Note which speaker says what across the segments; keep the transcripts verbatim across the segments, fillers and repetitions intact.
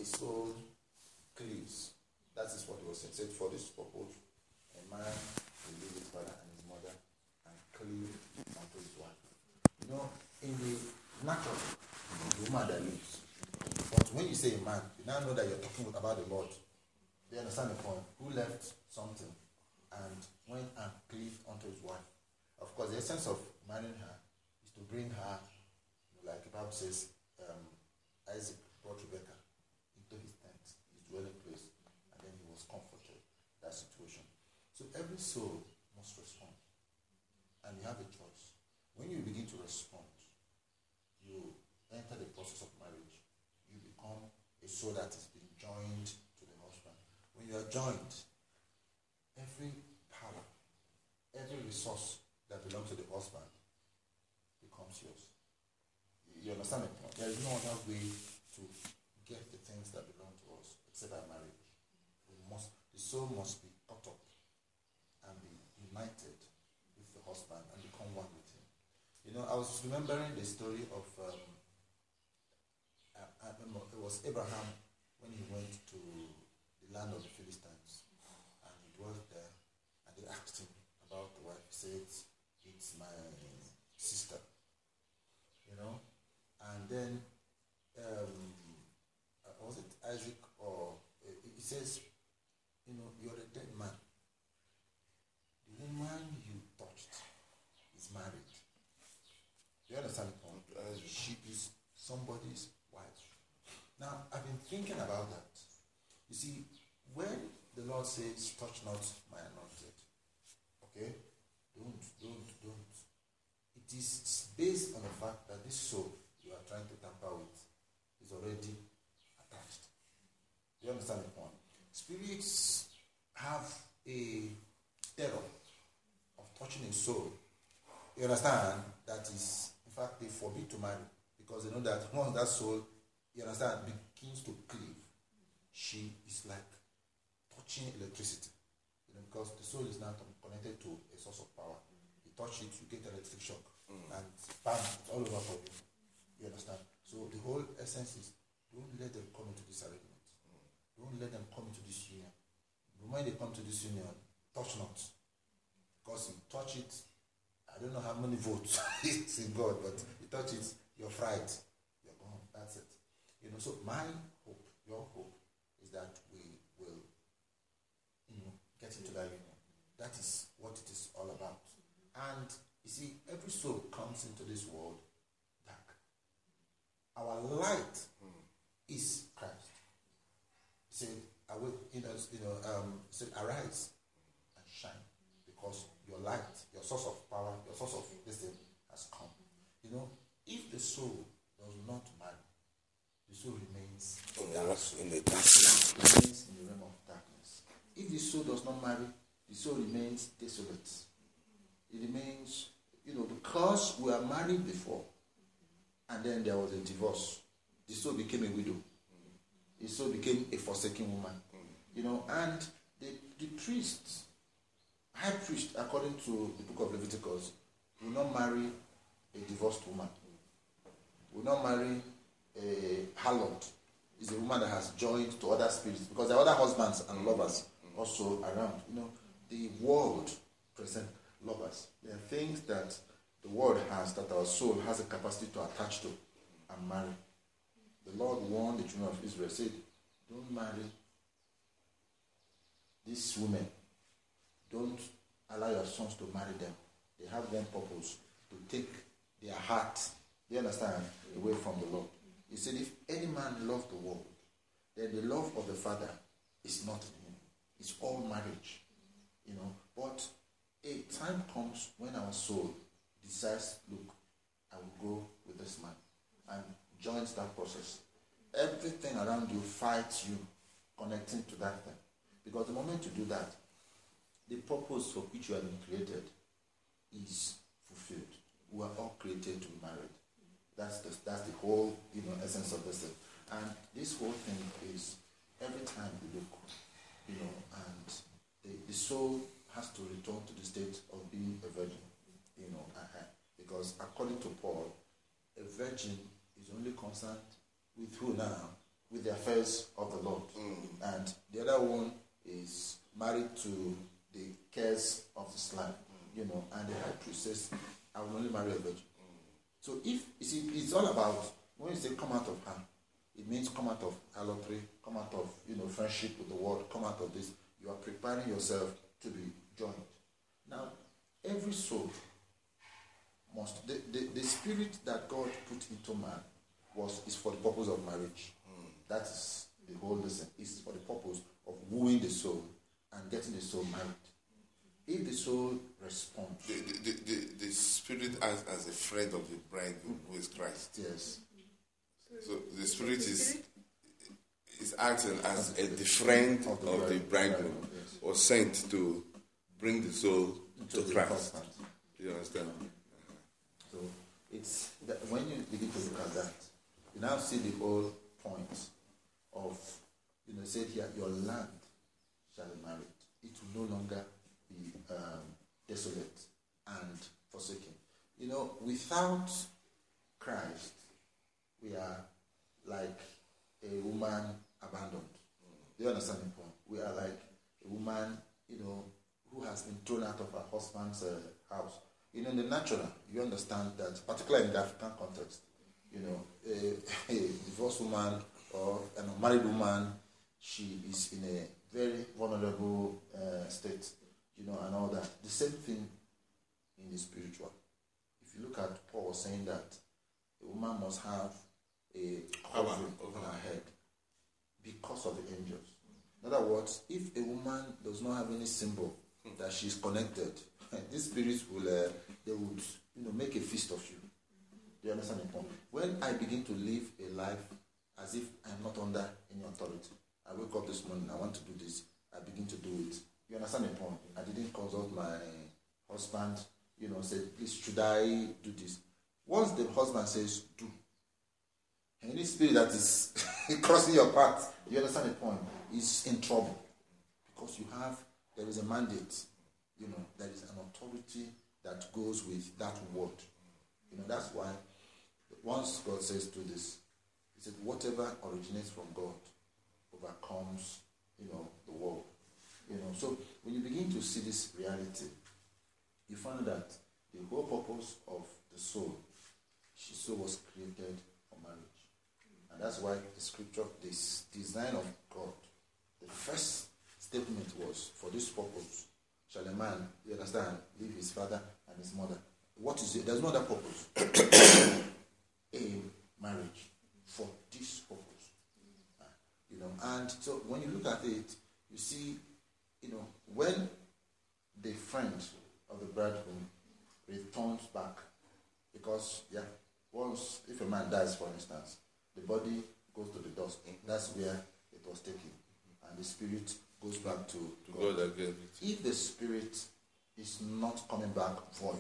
Speaker 1: a soul cleaves. That is what he was saying. Said for this purpose, a man will leave his father and his mother and cleave unto his wife. You know, in the natural, the woman that lives. But when you say a man, you now know that you're talking about the Lord. Do you understand the point? Who left something and went and cleaved unto his wife. Of course, the essence of marrying her is to bring her, like the Bible says, um, Isaac brought Rebekah into his tent, his dwelling place, and then he was comforted in that situation. So every soul must respond, and you have a choice. When you begin to respond, you enter the process of marriage. You become a soul that is being joined to the husband. When you are joined, every power, every resource that belongs to the husband becomes yours. You understand it? There is no other way to get the things that belong to us except by marriage. We must, the soul must be caught up and be united with the husband and become one with him. You know, I was remembering the story of, um, I, I remember it was Abraham when he went to the land of the Philistines and he dwelt there, and they asked him about the wife. He said, it's my sister, you know. And then, um, was it Isaac or, uh, he says, you know, you're a dead man. The woman you touched is married. Do you understand the point? Uh, she is somebody's wife. Now, I've been thinking about that. You see, when the Lord says, touch not my anointed, okay? Don't, don't, don't. It is based on the fact that this soul you are trying to tamper with is already attached. Do you understand the point? Spirits have a terror of touching a soul. You understand? That is, in fact, they forbid to marry because they know that once that soul, you understand, begins to cleave, she is like touching electricity. You know, because the soul is now connected to a source of power. You touch it, you get electric shock, mm. and bam, it's all over for you. You understand? So the whole essence is don't let them come into this arrangement. Mm. Don't let them come into this union. When they come to this union, touch not. Because you touch it, I don't know how many votes it's in God, but you touch it, you're fried. You're gone. That's it. You know, so my hope, your hope, is that we will, you know, get into that union. That is what it is all about. And you see, every soul comes into this world dark. Our light mm. is Christ. He said, you know, you know um, he said, arise and shine, because your light, your source of power, your source of this thing has come. You know, if the soul does not marry, the soul remains in the darkness. Remains in the realm of darkness. If the soul does not marry, the soul remains desolate. It remains, you know, because we are married before, and then there was a divorce. The soul became a widow. The soul became a forsaken woman. You know, and the, the priest, high priest, according to the book of Leviticus, will not marry a divorced woman. Will not marry a harlot. Is a woman that has joined to other spirits, because there are other husbands and lovers also around. You know, the world present lovers. There are things that the world has that our soul has a capacity to attach to and marry. The Lord warned the children of Israel, said, don't marry these women. Don't allow your sons to marry them. They have one purpose, to take their heart, you understand, away from the Lord. He said, if any man love the world, then the love of the Father is not in him. It's all marriage. You know, but a time comes when our soul decides, look, I will go with this man, and joins that process. Everything around you fights you, connecting to that thing. Because the moment you do that, the purpose for which you have been created is fulfilled. We are all created to be married. That's the, that's the whole, you know, essence of this thing. And this whole thing is every time you look, you know, and the, the soul has to return to the state of being a virgin, you know, uh, because according to Paul, a virgin is only concerned with who now? with the affairs of the Lord. Mm. And the other one is married to the cares of this life. Mm. You know, and the high priest says, I will only marry a virgin. Mm. So if, you see, it's all about, when you say come out of her, it means come out of harlotry, come out of, you know, friendship with the world, come out of this. You are preparing yourself to be joined. Now, every soul must, the, the, the spirit that God put into man was is for the purpose of marriage. Mm. That is the whole lesson. It's for the purpose of wooing the soul and getting the soul married. If the soul responds,
Speaker 2: the the, the, the spirit as as a friend of the bride who is Christ.
Speaker 1: Yes.
Speaker 2: So the spirit is is acting as a the friend of the, of the bridegroom, yes, or sent to bring the soul to Christ. You understand?
Speaker 1: So it's that when you begin to look at that, you now see the whole point of, you know, said here, your land shall be married. It will no longer be um, desolate and forsaken. You know, without Christ, we are like a woman abandoned. Do you understand the point? We are like a woman, you know, who has been thrown out of her husband's uh, house. You know, in the natural, you understand that, particularly in the African context, you know, a, a divorced woman or an unmarried woman, she is in a very vulnerable uh, state, you know, and all that. The same thing in the spiritual. If you look at Paul saying that a woman must have a covering over her head because of the angels. In other words, if a woman does not have any symbol that she is connected, these spirits will, uh, they would, you know, make a feast of you. Do you understand the point? When I begin to live a life as if I'm not under any authority, I wake up this morning, I want to do this, I begin to do it. You understand the point? I didn't consult my husband, you know, say, please, should I do this? Once the husband says, do, any spirit that is crossing your path, you understand the point, is in trouble. Because you have, there is a mandate, you know, there is an authority that goes with that word. You know, that's why once God says do this, he said, whatever originates from God overcomes, you know, the world. You know, so when you begin to see this reality, you find that the whole purpose of the soul, the soul was created for marriage. And that's why the scripture, this design of God, the first statement was, for this purpose shall a man, you understand, leave his father and his mother. What is it? There's no other purpose. A marriage for this purpose. Uh, you know, and so when you look at it, you see, you know, when the friend of the bridegroom returns back, because, yeah, once, if a man dies, for instance, the body goes to the dust. That's where it was taken. And the spirit goes back to,
Speaker 2: to
Speaker 1: God.
Speaker 2: God again.
Speaker 1: If the spirit is not coming back void,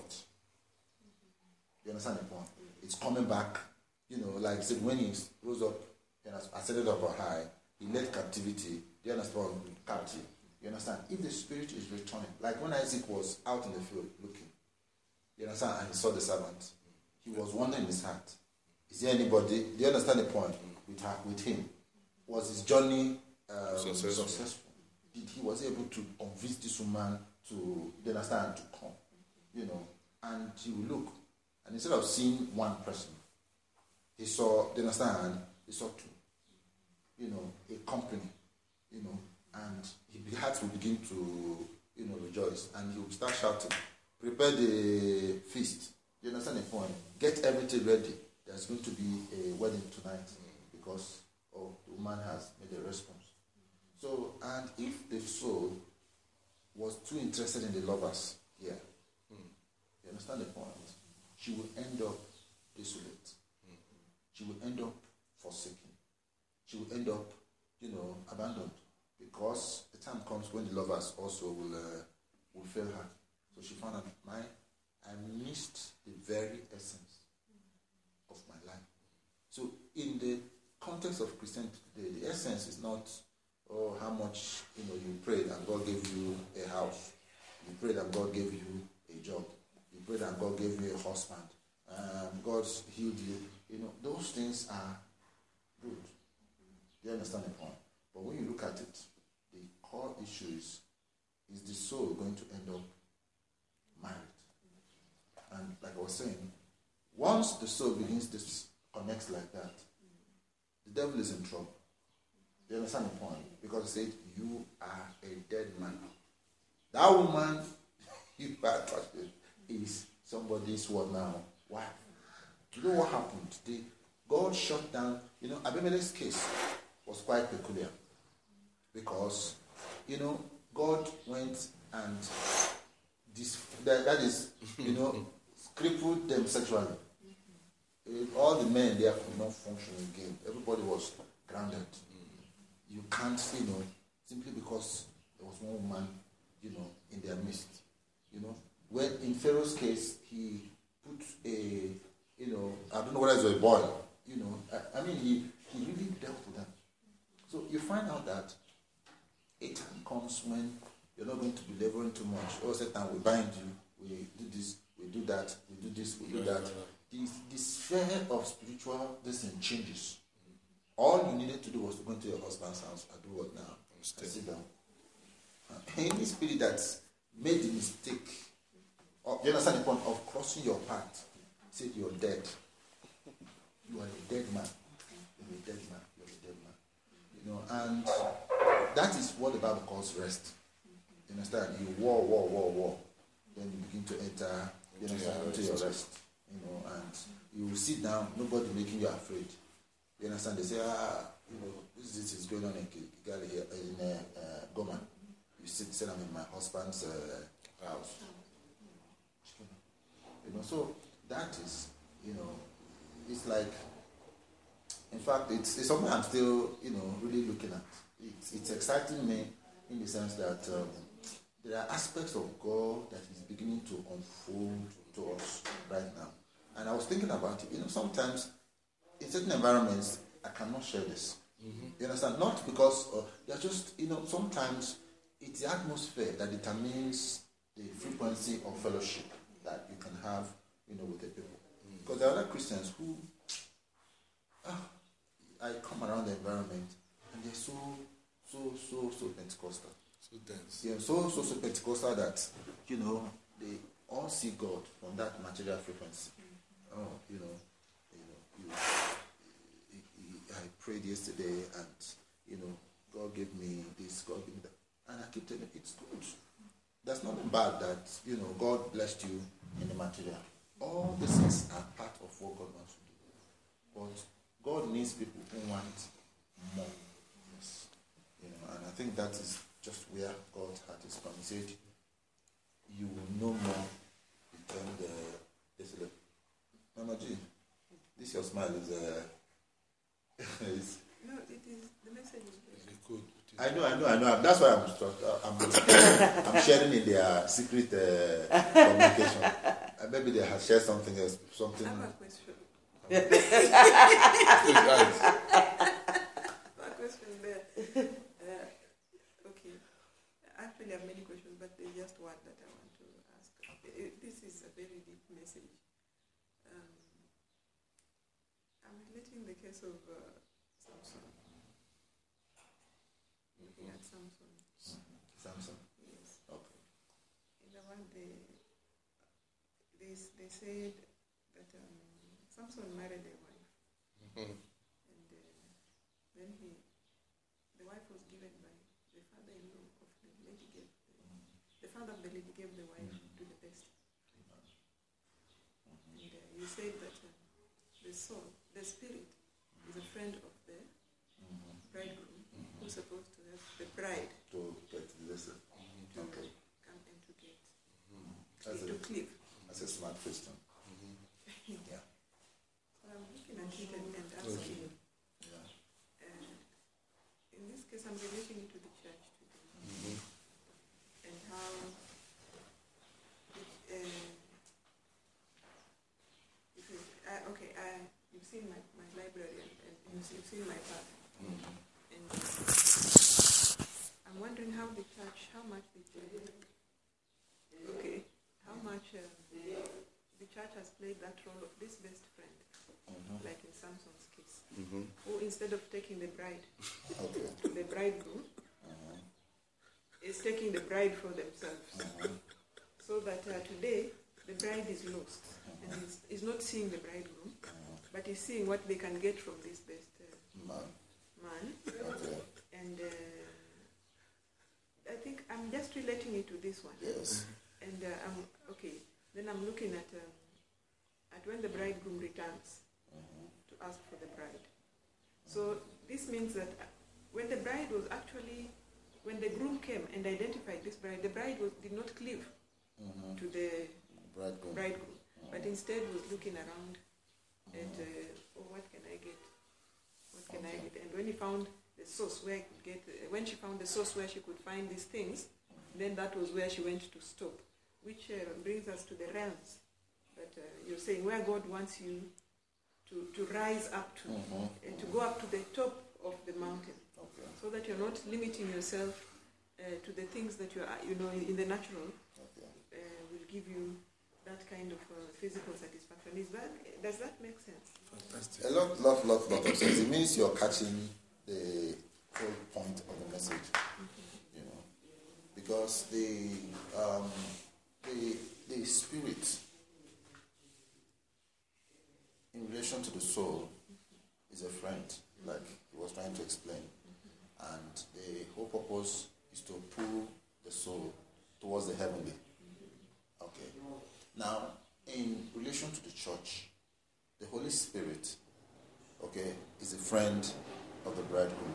Speaker 1: you understand the point? It's coming back, you know, like I said, when he rose up and ascended up on high, he led captivity. Do you understand? Captive. You understand? If the spirit is returning, like when Isaac was out in the field looking, you understand, and he saw the servant, he was wondering in his heart, is there anybody? Do you understand the point? With her, with him, was his journey um, successful. successful? Did he was able to convince this woman to, do you understand, to come? You know, and he will look, and instead of seeing one person, he saw, do you understand? He saw two. You know, a company. You know, and his heart will begin to, you know, rejoice, and he will start shouting, prepare the feast. Do you understand the point? Get everything ready. There's going to be a wedding tonight because oh, the woman has made a response. So, and if the soul was too interested in the lovers here, yeah, you understand the point? She will end up desolate. She will end up forsaken. She will end up, you know, abandoned, because the time comes when the lovers also will uh, will fail her. So she found out, my, I missed the very essence of my life. So in the context of Christianity today, the essence is not, oh, how much, you know, you prayed and God gave you a house. You prayed and God gave you a job. You prayed and God gave you a husband. Um, God healed you. You know, those things are good. You you understand the point? But when you look at it, the core issue is, is the soul going to end up married? And like I was saying, once the soul begins to connect like that, the devil is in trouble. You understand the point? Because it said, you are a dead man. That woman you are attracted is somebody's what now? Wife. You know what happened? The, God shut down, you know, Abimelech's case was quite peculiar. Because, you know, God went and this, that, that is, you know, crippled them sexually. All the men there could not function again. Everybody was grounded. You can't, you know, simply because there was one woman, you know, in their midst. You know, when in Pharaoh's case, he put a, you know, I don't know whether it was a boy, you know, I, I mean, he, he really dealt with them. So you find out that a time comes when you're not going to be laboring too much. Oh, Satan, we bind you, we do this, we do that, we do this, we do that. The, the sphere of spiritual this thing changes. All you needed to do was to go into your husband's house and do what now? And sit down. Any spirit that's made the mistake, or, you understand the point of crossing your path, said you're dead. You are a dead man. You're a dead man. You're a dead man. You know, and that is what the Bible calls rest. You understand? You war, war, war, war. Then you begin to enter, you understand, into your rest. You know, and you will sit down, nobody making you afraid. You understand? They say, ah, you know, this, this is going on in Kigali here, in uh, uh, Goma. You sit, say, I'm in my husband's uh, house. You know, so that is, you know, it's like, in fact, it's, it's something I'm still, you know, really looking at. It's, it's exciting me in the sense that um, there are aspects of God that is beginning to unfold to us right now. And I was thinking about it. You know, sometimes in certain environments, I cannot share this. Mm-hmm. You understand? Not because uh, they're just, you know, sometimes it's the atmosphere that determines the frequency of fellowship that you can have, you know, with the people. Mm-hmm. Because there are other Christians who, ah, I come around the environment and they're so, so, so, so Pentecostal.
Speaker 2: So dense.
Speaker 1: Yeah, so, so, so Pentecostal that, you know, they all see God from that material frequency. Oh, you know, you know, you, you, you, I prayed yesterday, and you know, God gave me this, God gave me that, and I keep telling you, it's good. There's nothing bad that, you know, God blessed you in the material. All these things are part of what God wants to do. But God needs people who want more. Yes, you know, and I think that is just where God had his promise. He said, "You will know more." Become the desolate. Mama G, this your smile is uh is,
Speaker 3: no, it is the message is very
Speaker 2: good.
Speaker 1: I know, I know, I know. That's why I'm I'm, I'm sharing in their secret uh, communication. Uh, maybe they have shared something else, something.
Speaker 3: I have a question.
Speaker 2: Yeah.
Speaker 3: A question there. Uh, okay. Actually, I have many questions, but there's just one that I want to ask. This is a very deep message. Um, I'm relating the case of uh, Samson. Looking at Samson.
Speaker 1: Samson.
Speaker 3: Yes.
Speaker 1: Okay.
Speaker 3: In the one they they they said that um, Samson married a wife,
Speaker 2: Mm-hmm.
Speaker 3: and uh, then he the wife was given by the father-in-law of the lady gave the, the father of the lady gave the wife to the best. And uh, you said that uh, the soul, the spirit, is a friend of the bridegroom who's supposed to have the bride
Speaker 1: To get the lesson.
Speaker 3: to
Speaker 1: Okay.
Speaker 3: come and to get
Speaker 1: That's
Speaker 3: to
Speaker 1: a,
Speaker 3: cleave.
Speaker 1: that's a smart question. Yeah.
Speaker 3: So I'm looking at it and, and asking.
Speaker 1: Yeah.
Speaker 3: Uh, in this case, I'm relating it to the church today,
Speaker 2: Mm-hmm.
Speaker 3: and how it, uh, it is, uh, okay, I, you've seen my, my library and, and you've seen- you've seen my path,
Speaker 2: Mm-hmm.
Speaker 3: and I'm wondering how the church, how much the church, okay, how much uh, the church has played that role of this best friend,
Speaker 1: Mhm.
Speaker 3: like in Samson's case,
Speaker 2: Mm-hmm.
Speaker 3: who instead instead of taking the bride,
Speaker 1: Okay.
Speaker 3: the bridegroom
Speaker 1: Uh-huh.
Speaker 3: is taking the bride for themselves.
Speaker 1: Uh-huh.
Speaker 3: So that uh, today the bride is lost and is, is not seeing the bridegroom, but is seeing what they can get from this best uh,
Speaker 1: Man.
Speaker 3: man.
Speaker 1: Okay.
Speaker 3: And uh, I think I'm just relating it to this one.
Speaker 1: Yes.
Speaker 3: And uh, I'm okay. Then I'm looking at um, at when the bridegroom returns
Speaker 1: Uh-huh.
Speaker 3: to ask for the bride. So this means that uh, when the bride was actually, when the groom came and identified this bride, the bride was, did not cleave
Speaker 1: Uh-huh.
Speaker 3: to the
Speaker 1: Bridegroom.
Speaker 3: bridegroom, but instead was looking around at, uh, oh, what can I get? What can I get? And when he found the source where I could get, uh, when she found the source where she could find these things, then that was where she went to stop, which uh, brings us to the realms that uh, you're saying, where God wants you to, to rise up to,
Speaker 1: Mhm.
Speaker 3: and to go up to the top of the mountain,
Speaker 1: Okay.
Speaker 3: so that you're not limiting yourself uh, to the things that you are, you know, in the natural,
Speaker 1: Okay.
Speaker 3: uh, will give you that kind of uh, physical satisfaction. Is that, does that make sense?
Speaker 2: Fantastic.
Speaker 1: A lot, lot, lot, lot of sense. It means you're catching the whole point of the message, you know, because the um, the the spirit in relation to the soul is a friend, like he was trying to explain, and the whole purpose is to pull the soul towards the heavenly. Okay. Now, in relation to the church, the Holy Spirit, okay, is a friend of the bridegroom.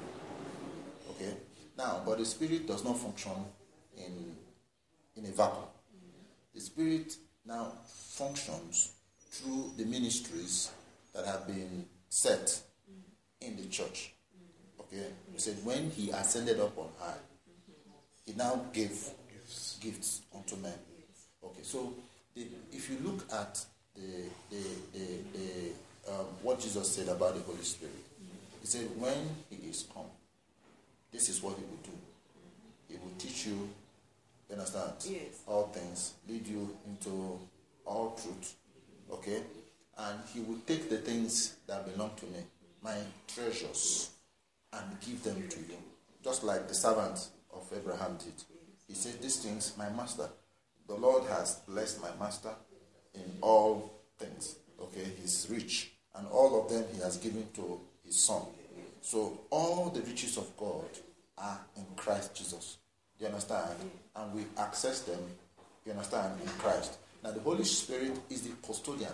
Speaker 1: Okay? Now, but the Spirit does not function in, in a vacuum. The Spirit now functions through the ministries that have been set in the church. Okay? He said when he ascended up on high, he now gave gifts, gifts unto men. Okay, so the, if you look at the, the, the, the um, what Jesus said about the Holy Spirit, he said when he is come, this is what he will do. He will teach you, you understand,
Speaker 3: Yes.
Speaker 1: all things, lead you into all truth. Okay? And he will take the things that belong to me, my treasures, and give them to you. Just like the servant of Abraham did. He said, these things, my master, the Lord has blessed my master in all things. Okay, he's rich. And all of them he has given to his son. So all the riches of God are in Christ Jesus. Do you understand? And we access them, you understand, in Christ. Now the Holy Spirit is the custodian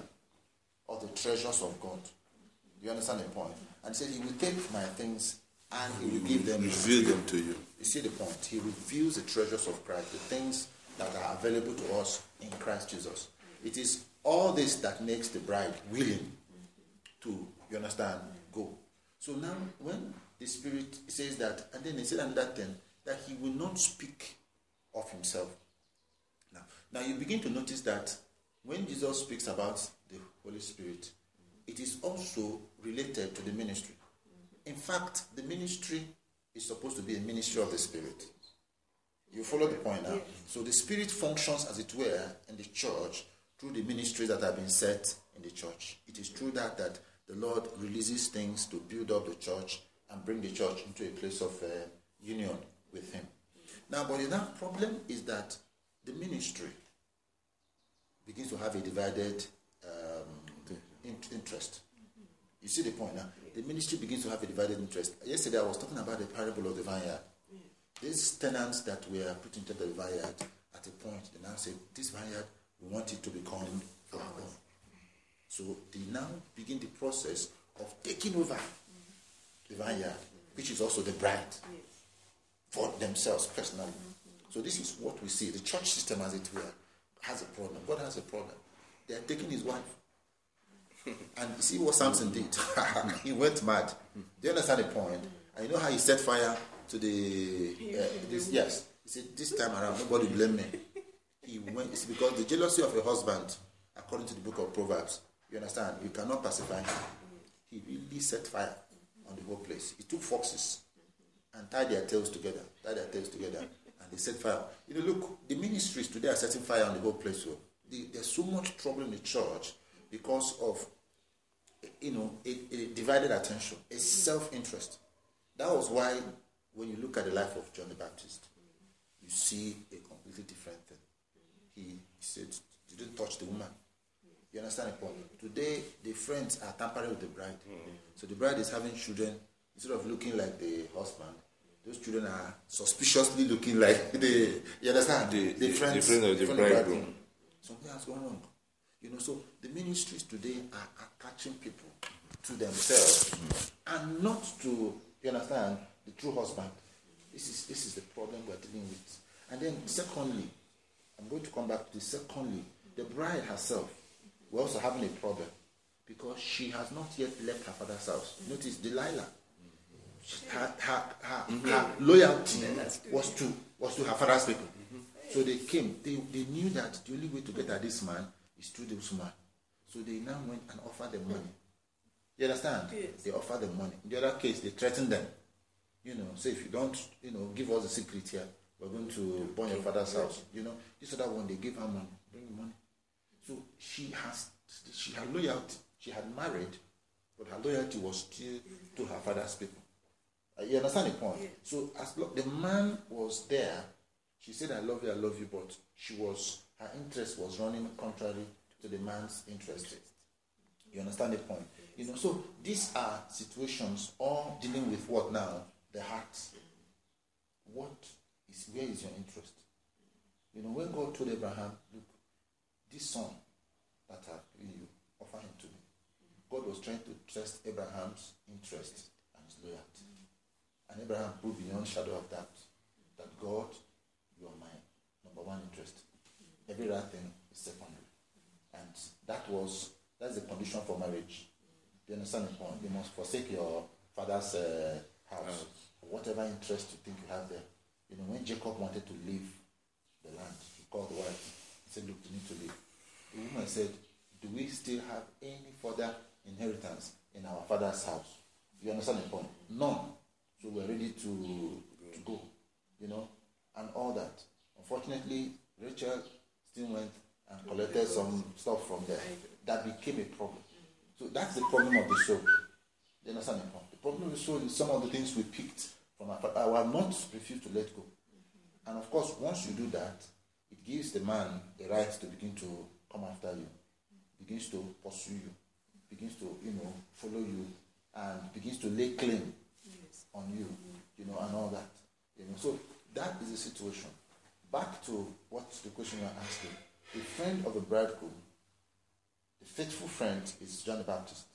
Speaker 1: of the treasures of God. Do you understand the point? And he said he will take my things and he will give them
Speaker 2: Reveal them to you.
Speaker 1: You see the point? He reveals the treasures of Christ, the things that are available to us in Christ Jesus. It is all this that makes the bride willing to, you understand, go. So now when the Spirit says that, and then he said another thing, that he will not speak of himself. Now, now you begin to notice that when Jesus speaks about the Holy Spirit, it is also related to the ministry. In fact, the ministry is supposed to be a ministry of the Spirit. You follow the point now?
Speaker 3: Yes.
Speaker 1: So the Spirit functions, as it were, in the church through the ministries that have been set in the church. It is through that that the Lord releases things to build up the church and bring the church into a place of uh, union with Him. Now, but the now problem is that the ministry begins to have a divided um, in- interest. You see the point now? The ministry begins to have a divided interest. Yesterday I was talking about the parable of the vineyard. These tenants that were put into the vineyard, at a point, they now say, this vineyard, we want it to become our own. So they now begin the process of taking over the vineyard, which is also the bride, for themselves personally. So this is what we see. The church system, as it were, has a problem. God has a problem. They are taking his wife. And you see what Samson did? He went mad. Do you understand the point? And you know how he set fire to the... Uh, this, yes. He said, this time around, nobody blame me. He went... It's because the jealousy of a husband, according to the book of Proverbs, you understand, you cannot pacify him. He really set fire on the whole place. He took foxes and tied their tails together. Tied their tails together. And they set fire. You know, look, the ministries today are setting fire on the whole place. So the, there's so much trouble in the church because of you know, a, a divided attention, a self-interest. That was why when you look at the life of John the Baptist, you see a completely different thing. He said, he didn't touch the woman. You understand the point? Today, the friends are tampering with the bride. So the bride is having children. Instead of looking like the husband, those children are suspiciously looking like the, you understand?
Speaker 2: The,
Speaker 1: the,
Speaker 2: the
Speaker 1: friends,
Speaker 2: the friend of the
Speaker 1: friend
Speaker 2: bridegroom.
Speaker 1: Something has gone wrong. You know, so the ministries today are attaching people to themselves mm-hmm. and not to, you understand, the true husband. This is this is the problem we're dealing with. And then secondly, I'm going to come back to this. Secondly, the bride herself, we're also having a problem because she has not yet left her father's house. Notice Delilah. Her, her, her, mm-hmm. her loyalty mm-hmm. was to was to her father's people. Mm-hmm. So they came. They, they knew that the only way to get at this man is through this woman. So they now went and offered them money. You understand? Yes. They offered them money. In the other case, they threatened them. You know, say if you don't, you know, give us the secret here, we're going to burn your father's house. You know, this other one, they gave her money. Bring money. So she has, she had loyalty. She had married, but her loyalty was still to her father's people. Uh, you understand the point? Yes. So as lo- the man was there, she said, I love you, I love you, but she was, her interest was running contrary to the man's interest. You understand the point? You know, so these are situations all dealing with what now? The heart. What is, where is your interest? You know, when God told Abraham, look, this son that I've given you, offer him to me. God was trying to test Abraham's interest and his loyalty. And Abraham proved beyond shadow of doubt that God, you are my number one interest. Every other thing is secondary. And that was, that's the condition for marriage. Do you understand the point? You must forsake your father's uh, house, or whatever interest you think you have there. You know, when Jacob wanted to leave the land, he called the wife. He said, look, you need to leave. The woman said, do we still have any further inheritance in our father's house? You understand the point? None. So we're ready to, to go, you know, and all that. Unfortunately, Rachel still went and collected some stuff from there. That became a problem. So that's the problem of the soul. You understand the point? The problem of the soul is some of the things we picked from our father. I will not refuse to let go. And of course, once you do that, it gives the man the right to begin to come after you, begins to pursue you, begins to, you know, follow you, and begins to lay claim on you, you know, and all that. You know, so that is the situation. Back to what the question you are asking. The friend of the bridegroom, the faithful friend is John the Baptist.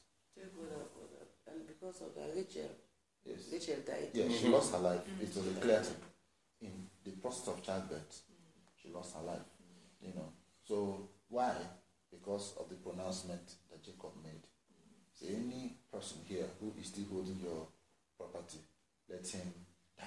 Speaker 4: And because of that, Rachel,
Speaker 1: yes.
Speaker 4: Rachel died.
Speaker 1: Yes, mm-hmm. she lost her life. Mm-hmm. It was a clear thing. In the process of childbirth, mm-hmm. she lost her life. Mm-hmm. You know. So why? Because of the pronouncement that Jacob made. Mm-hmm. So any person here who is still holding your property, let him die.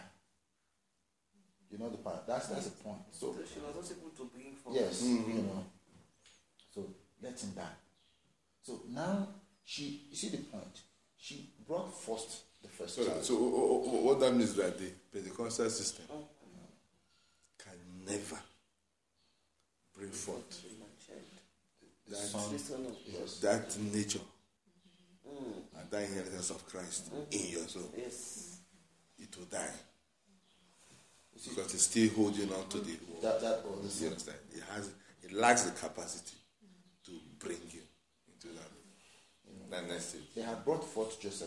Speaker 1: You know the part. That's that's the point. So,
Speaker 4: so she was not able to bring forth.
Speaker 1: Yes,
Speaker 2: mm-hmm.
Speaker 1: you know. So let him die. So now she, you see the point. She brought first the first
Speaker 2: so,
Speaker 1: child.
Speaker 2: So what that means is that the Pentecostal system mm-hmm. can never bring forth
Speaker 1: the
Speaker 2: that,
Speaker 1: son, yes.
Speaker 2: that nature
Speaker 4: mm-hmm.
Speaker 2: and that inheritance of Christ mm-hmm. in your soul.
Speaker 4: Yes.
Speaker 2: It will die. Because it's still holding on to the world.
Speaker 1: That, that all the
Speaker 2: you understand? It has, it lacks the capacity to bring you into that, you know, that next stage.
Speaker 1: They had brought forth Joseph,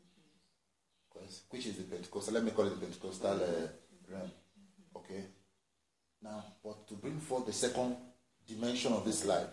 Speaker 1: which is the Pentecostal. Let me call it the Pentecostal uh, realm. Okay. Now, but to bring forth the second dimension of this life.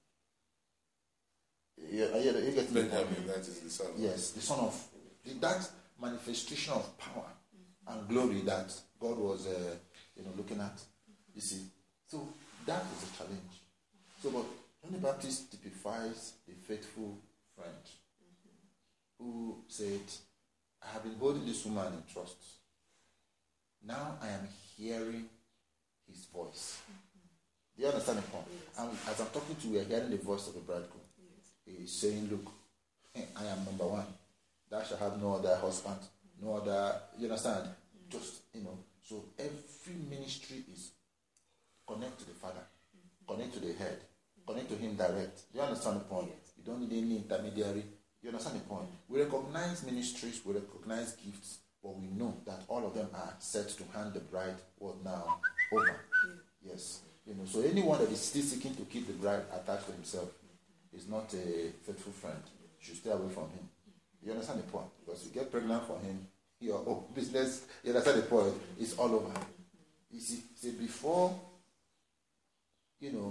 Speaker 1: You, you, you get me?
Speaker 2: Benjamin, that is the son.
Speaker 1: Yes, the son of that manifestation of power and glory that God was, uh, you know, looking at. You see, so that is a challenge. So, but John the Baptist typifies the faithful friend mm-hmm. who said, "I have been holding this woman in trust. Now I am hearing his voice." Mm-hmm. Do you understand the point? Yes. And as I'm talking to you, we are hearing the voice of the bridegroom. Yes. He is saying, "Look, I am number one. Thou shalt have no other husband, no other." You understand? Mm-hmm. Just, you know. So every ministry is connect to the Father, mm-hmm. connect to the head, mm-hmm. connect to Him direct. Do you understand the point? Yes. You don't need any intermediary. You understand the point? We recognize ministries, we recognize gifts, but we know that all of them are set to hand the bride what now over.
Speaker 3: Yeah.
Speaker 1: Yes. You know, so anyone that is still seeking to keep the bride attached to himself is not a faithful friend. You should stay away from him. You understand the point? Because you get pregnant for him, your oh, business, you understand the point, it's all over. You see, see before, you know,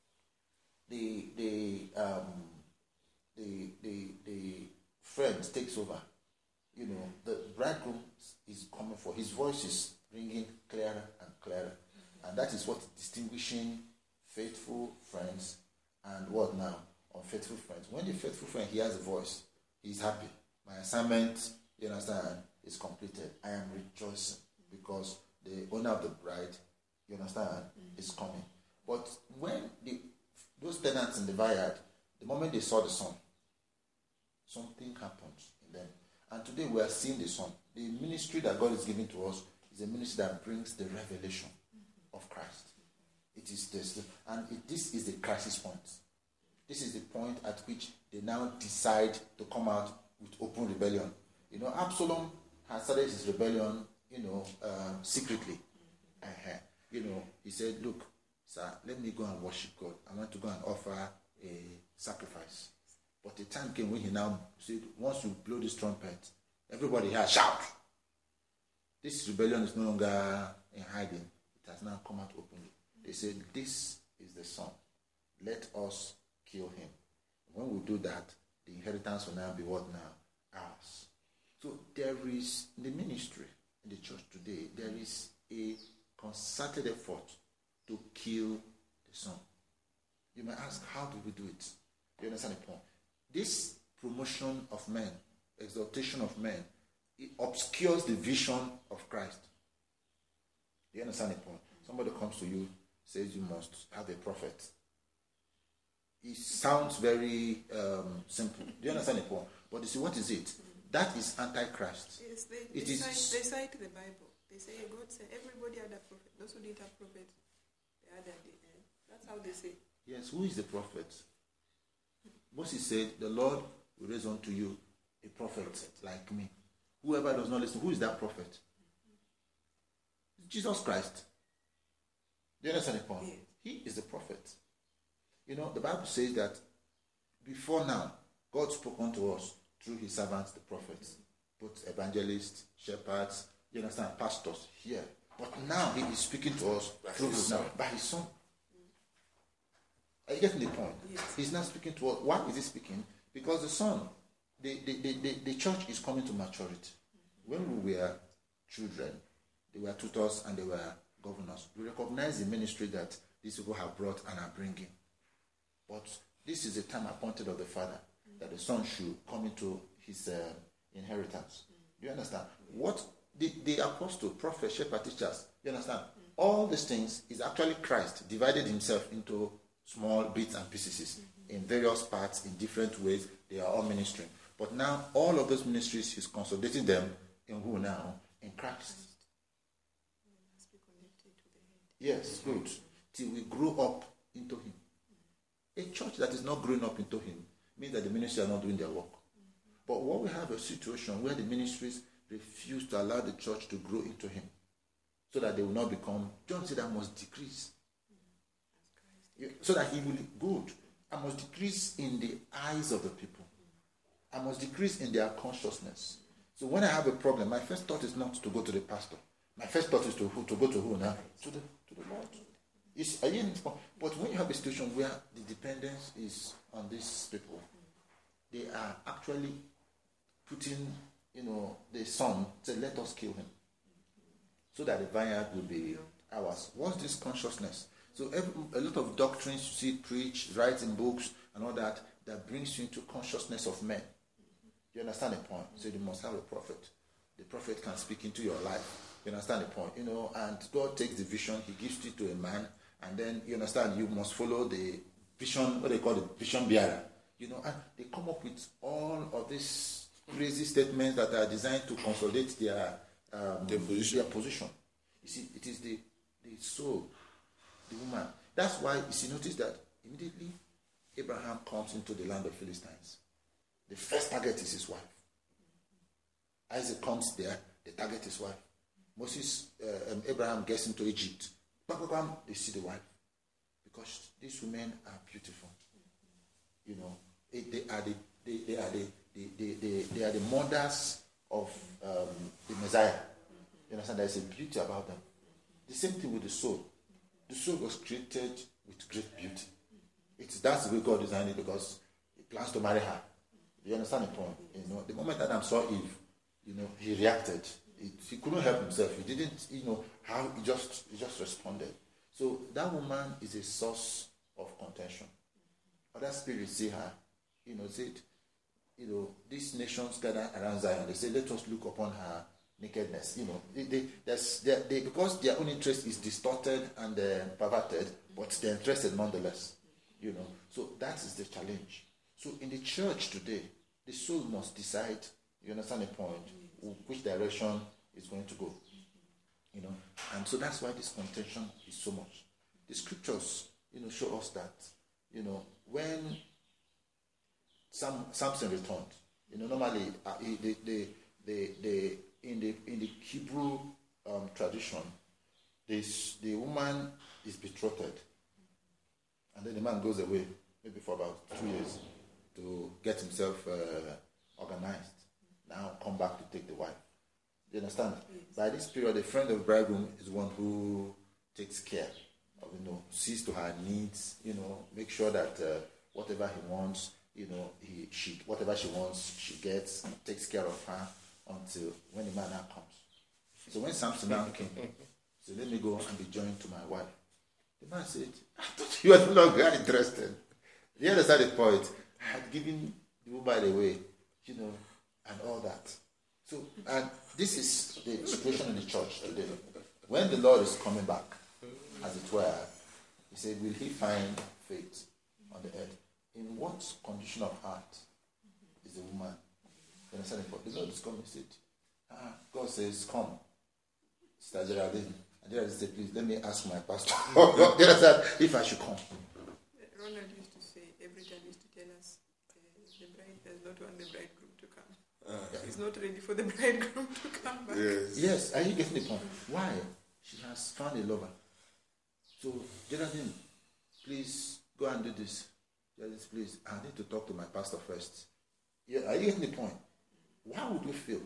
Speaker 1: the the um the the the friend takes over, you know, the bridegroom is coming for, his voice is ringing clearer and clearer. And that is what distinguishing faithful friends and what now? Unfaithful friends. When the faithful friend hears a voice, he's happy. My assignment, you understand, is completed. I am rejoicing because the owner of the bride, you understand, is coming. But when the those tenants in the vineyard, the moment they saw the sun, something happened in them. And today we are seeing the sun. The ministry that God is giving to us is a ministry that brings the revelation of Christ. It is this, and it, this is the crisis point. This is the point at which they now decide to come out with open rebellion. You know, Absalom had started his rebellion, you know, um, secretly. Uh-huh. You know, he said, look, sir, let me go and worship God. I want to go and offer a sacrifice. But the time came when he now said, once you blow this trumpet, everybody here shout. This rebellion is no longer in hiding. It has now come out openly. They said, this is the son. Let us kill him. When we do that, the inheritance will now be what now? Ours. So there is, in the ministry, in the church today, there is a concerted effort to kill the son. You may ask, how do we do it? You understand the point? This promotion of men, exaltation of men, it obscures the vision of Christ. Do you understand the point? Somebody comes to you, says you must have a prophet. It sounds very um, simple. Do you understand the point? But you see, what is it? That is Antichrist.
Speaker 3: Yes, they,
Speaker 1: It
Speaker 3: they,
Speaker 1: is-
Speaker 3: cite, they cite the Bible. They say God said everybody had a prophet. Those who didn't have prophet, they had at the end. That's how they say.
Speaker 1: Yes, who is the prophet? Moses said, the Lord will raise unto you a prophet like me. Whoever does not listen, who is that prophet? Jesus Christ. Do you understand the point?
Speaker 3: Yeah.
Speaker 1: He is the prophet. You know, the Bible says that before now, God spoke unto us through his servants, the prophets, both evangelists, shepherds, you understand, pastors here. But now he is speaking to us
Speaker 2: By
Speaker 1: through
Speaker 2: his
Speaker 1: his
Speaker 2: son.
Speaker 1: now, by his son. Are you getting the point?
Speaker 3: Yes.
Speaker 1: He's not speaking to us. Why is he speaking? Because the son, the, the, the, the, the church is coming to maturity. When we were children, they were tutors and they were governors. We recognize the ministry that these people have brought and are bringing. But this is the time appointed of the Father that the Son should come into his uh, inheritance. Do you understand? What the, the apostle, prophet, shepherd, teachers, you understand? All these things is actually Christ divided himself into small bits and pieces in various parts, in different ways. They are all ministering. But now all of those ministries, he's consolidating them in who now? In Christ.
Speaker 3: Must be connected to the head.
Speaker 1: Yes, good. Till we grow up into him. A church that is not growing up into him means that the ministry are not doing their work. But what we have a situation where the ministries refuse to allow the church to grow into him so that they will not become, John said, I must decrease. You- So that he will be good. I must decrease in the eyes of the people. I must decrease in their consciousness. So when I have a problem, my first thought is not to go to the pastor. My first thought is to who? To go to who now? To the to the Lord. It's, are you in- but when you have a situation where the dependence is on these people, they are actually putting, you know, the son, say, let us kill him. So that the vineyard will be ours. What's this consciousness? So every, a lot of doctrines you see preach, write in books and all that, that brings you into consciousness of men. You understand the point? So you must have a prophet. The prophet can speak into your life. You understand the point? You know, and God takes the vision, he gives it to a man, and then you understand you must follow the vision, what they call the vision bearer. You know, and they come up with all of these crazy statements that are designed to consolidate their um,
Speaker 2: Their position.
Speaker 1: their position. You see, it is the, the soul, the woman. That's why you see, notice that immediately Abraham comes into the land of Philistines. the first target is his wife. Isaac comes there, the target is wife. Moses, uh, um, Abraham gets into Egypt. Bam, bam, bam, they see the wife. Because these women are beautiful. You know, it, they are the they, they are the they, they, they, they are the mothers of um, the Messiah. You understand? There's a beauty about them. The same thing with the soul. The soul was created with great beauty. It's that's the way God designed it, because He plans to marry her. Do you understand the point? You know, the moment Adam saw Eve, you know, he reacted. It, he couldn't help himself. He didn't, you know, how he just he just responded. So that woman is a source of contention. Other spirits see her, you know, said, you know, these nations gather around Zion. They say, let us look upon her nakedness. You know, they, they, that's, they, they, because their own interest is distorted and uh, perverted, but they're interested nonetheless. You know, so that is the challenge. So in the church today, the soul must decide, you understand the point, which direction is going to go. You know, and so that's why this contention is so much. The scriptures, you know, show us that, you know, when Sam, Samson returned, you know, normally uh, they, they, they, they, in the in the Hebrew um, tradition, this the woman is betrothed, and then the man goes away, maybe for about two years, to get himself uh, organized. Now come back to take the wife. Do you understand? Yes. By this period, the friend of the bridegroom is one who takes care of, you know, sees to her needs, you know, make sure that uh, whatever he wants, you know, he she whatever she wants, she gets, takes care of her until when the man now comes. So when Samson now came, so let me go and be joined to my wife. The man said, I thought you were no longer interested. You understand the point? I had given the woman away, you know, and all that. So, and this is the situation in the church today. When the Lord is coming back, as it were, He said, will He find faith on the earth? In what condition of heart is the woman? You understand the point? The Lord is coming and said, ah, God says, come, Sister Geraldine. And Geraldine said, please, let me ask my pastor. You understand? If I should come.
Speaker 3: Ronald used to say, every time used to tell us, uh, the bride does not want the bridegroom to come. Uh, yeah. He's not ready for the bridegroom to come back.
Speaker 1: Yes, yes. Are you getting the point? Why? She has found a lover. So, Geraldine, please go and do this. Geraldine, please, I need to talk to my pastor first. Yeah, are you getting the point? How would you feel?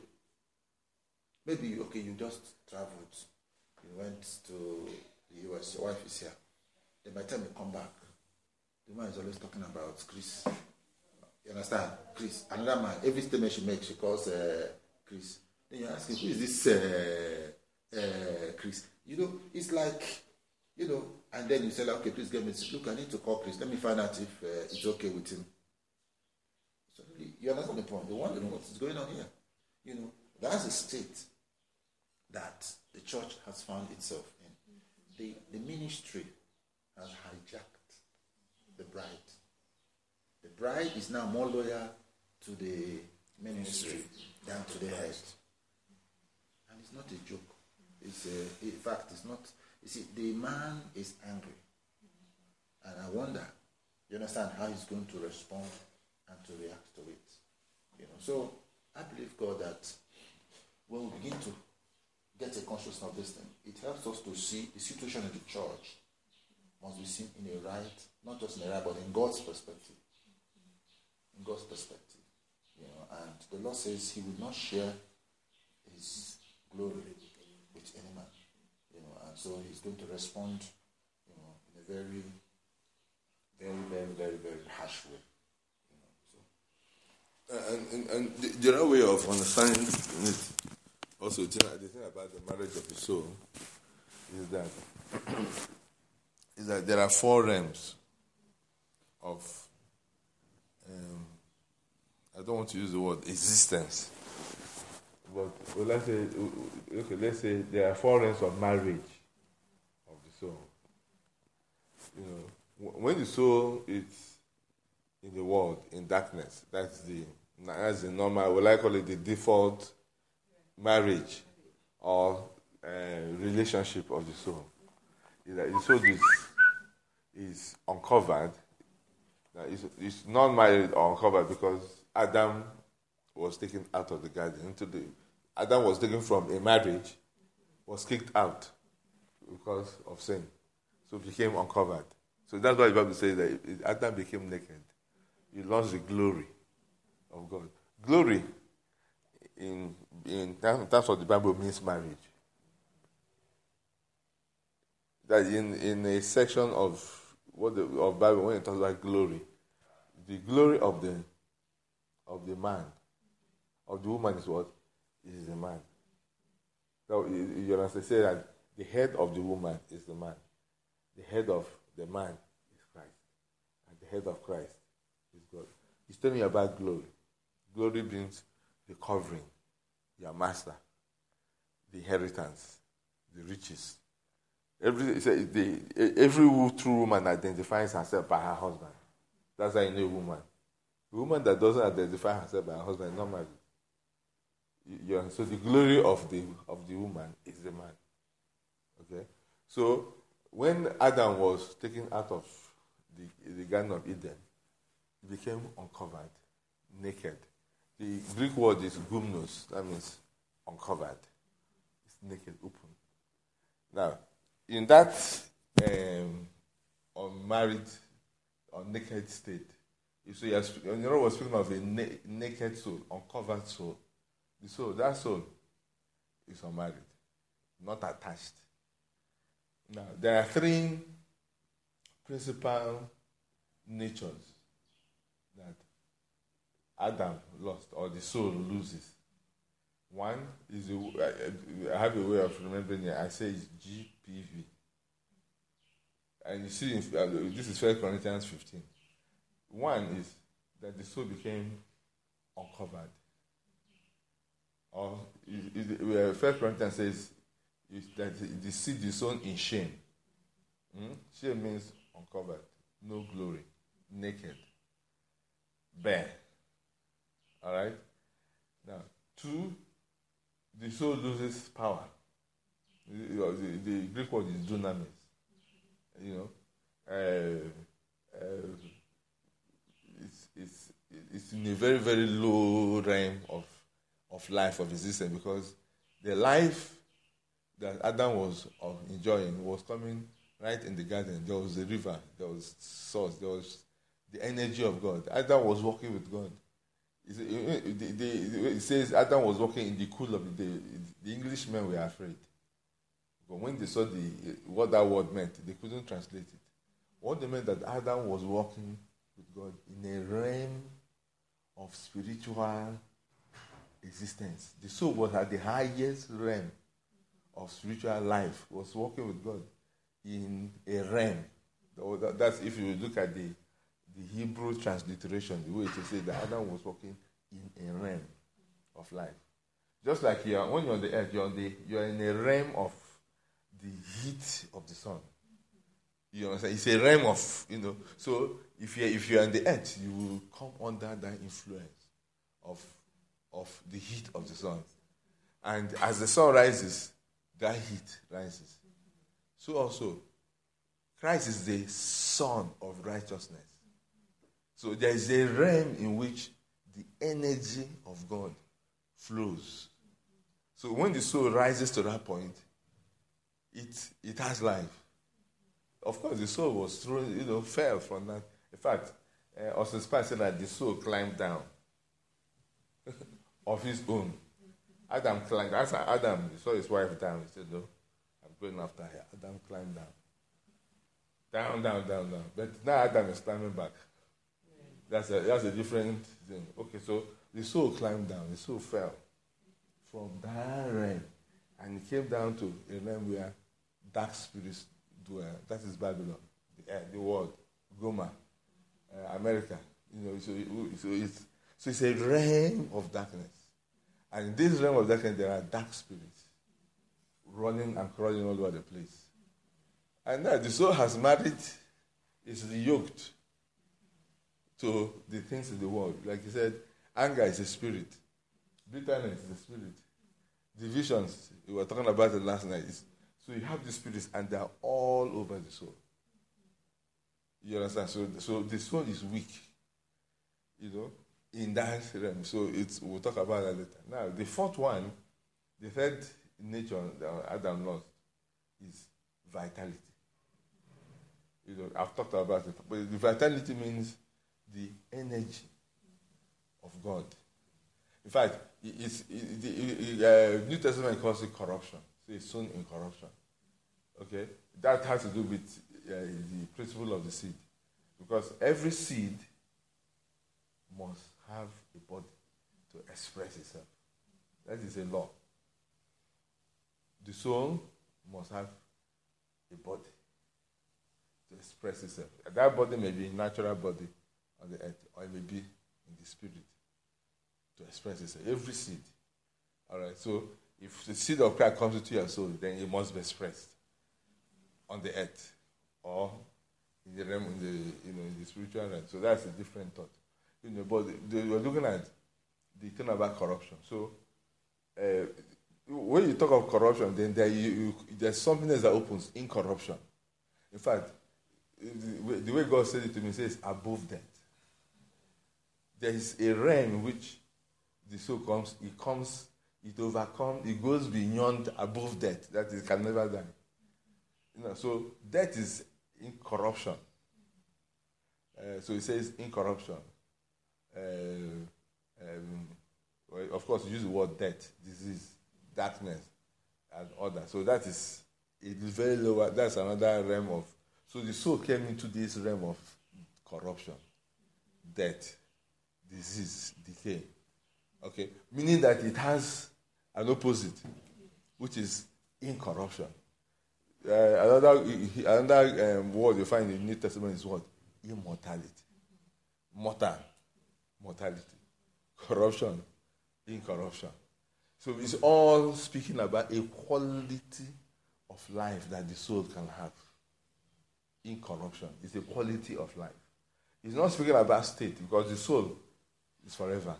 Speaker 1: Maybe, okay, you just traveled. You went to the U S. Your wife is here. Then by the time you come back, the man is always talking about Chris. You understand? Chris. Another man, every statement she makes, she calls uh, Chris. Then you ask him, who is this uh, uh, Chris? You know, it's like, you know, and then you say, like, okay, please get me, look, I need to call Chris. Let me find out if uh, it's okay with him. So you understand the point? They want to know what is going on here. You know, that's a state that the church has found itself in. The, the ministry has hijacked the bride. The bride is now more loyal to the ministry than to the head. And it's not a joke. It's a, in fact, it's not. You see, the man is angry. And I wonder, you understand, how he's going to respond and to react to it. You know, so I believe, God, that when we begin to get a consciousness of this thing, it helps us to see the situation in the church must be seen in a right, not just in a right, but in God's perspective. In God's perspective. You know, and the Lord says He will not share His glory with any man. You know, and so He's going to respond, you know, in a very, very, very, very, very harsh way. You know, so.
Speaker 2: Uh, and, and, and the, the other way of understanding it, also, the thing about the marriage of the soul is that is that there are four realms of um, I don't want to use the word existence, but well, let's say okay, let's say there are four realms of marriage of the soul. You know, when the soul is in the world in darkness, that's the that's the normal. Well, I call it the default marriage or uh, relationship of the soul. Is that the soul is is uncovered. That it's, it's not married or uncovered because Adam was taken out of the garden into the Adam was taken from a marriage, was kicked out because of sin. So became uncovered. So that's why the Bible says that Adam became naked. He lost the glory of God. Glory in in that's what the Bible means marriage. That in, in a section of what the of Bible when it talks about glory, the glory of the of the man, of the woman is what? Is the man. So you, you understand? Say that the head of the woman is the man. The head of the man is Christ. And the head of Christ is God. He's telling you about glory. Glory means the covering, your master, the inheritance, the riches. Every, the, every true woman identifies herself by her husband. That's how you know a woman. A woman that doesn't identify herself by her husband is not married. You, you, so the glory of the of the woman is the man. Okay? So when Adam was taken out of the, the Garden of Eden, he became uncovered, naked. The Greek word is gumnos, that means uncovered. It's naked, open. Now, in that um, unmarried or naked state, you see, you know, was speaking of a na- naked soul, uncovered soul. The soul, that soul is unmarried, not attached. Now, there are three principal natures that Adam lost, or the soul loses. One is, a, I have a way of remembering it, I say it's G P V. And you see, this is First Corinthians fifteen. One is that the soul became uncovered. Or First Corinthians says is that the seed is sown in shame. Hmm? Shame means uncovered, no glory, naked, bare. All right? Now, two, the soul loses power. The, the, the Greek word is dunamis. You know, uh, uh, it's, it's, it's in a very, very low realm of, of life, of existence, because the life that Adam was enjoying was coming right in the garden. There was a river, there was source, there was the energy of God. Adam was walking with God. It says Adam was walking in the cool of the day. The Englishmen were afraid. But when they saw the what that word meant, they couldn't translate it. What they meant that Adam was walking with God in a realm of spiritual existence. The soul was at the highest realm of spiritual life, was walking with God in a realm. That's if you look at the the Hebrew transliteration, the way it says that Adam was walking in a realm of life. Just like you are, when you're on the earth, you're, on the, you're in a realm of the heat of the sun. You understand? It's a realm of, you know, so if you're, if you're on the earth, you will come under that influence of, of the heat of the sun. And as the sun rises, that heat rises. So also, Christ is the Son of righteousness. So there is a realm in which the energy of God flows. So when the soul rises to that point, it it has life. Of course, the soul was thrown, you know, fell from that. In fact, uh, Austin Spence said that the soul climbed down of his own. Adam climbed. As Adam saw his wife down, he said, "No, I'm going after her." Adam climbed down, down, down, down, down. But now Adam is climbing back. That's a, that's a different thing. Okay, so the soul climbed down. The soul fell from that realm. And it came down to a realm where dark spirits dwell. That is Babylon, the, uh, the world, Goma, uh, America. You know, so, it, so, it's, so it's a realm of darkness. And in this realm of darkness, there are dark spirits running and crawling all over the place. And now the soul has married, is yoked to the things in the world. Like he said, anger is a spirit. Bitterness is a spirit. Divisions, we were talking about it last night. So you have the spirits and they are all over the soul. You understand? So, so the soul is weak. You know?
Speaker 5: in that realm. So it's, we'll talk about that later. Now, the fourth one, the third nature that Adam lost is vitality. You know, I've talked about it, but the vitality means the energy of God. In fact, it's, it, the uh, New Testament calls it corruption. So it's sown in corruption. Okay? That has to do with uh, the principle of the seed. Because every seed must have a body to express itself. That is a law. The soul must have a body to express itself. That body may be a natural body on the earth, or it may be in the spirit to express itself. Every seed. All right. So if the seed of Christ comes into your soul, then it must be expressed on the earth or in the realm, in the you know in the spiritual realm. So that's a different thought. You know, but the, the, we're looking at the thing about corruption. So uh, when you talk of corruption, then there you, you, there's something else that opens in corruption. In fact, the, the way God said it to me, says above death. There is a realm in which the soul comes, it comes, it overcomes, it goes beyond above death. That it can never die. You know, so death is incorruption. Uh, so it says incorruption. Uh, um, well, of course, you use the word death, disease, darkness, and all that. So that is it is very lower. That's another realm of. So the soul came into this realm of corruption, death, disease, decay. Okay, meaning that it has an opposite, which is incorruption. Uh, another another um, word you find in the New Testament is what? Immortality. Mortal. Mortality. Corruption. Incorruption. So it's all speaking about a quality of life that the soul can have. Incorruption. It's a quality of life. It's not speaking about state, because the soul is forever.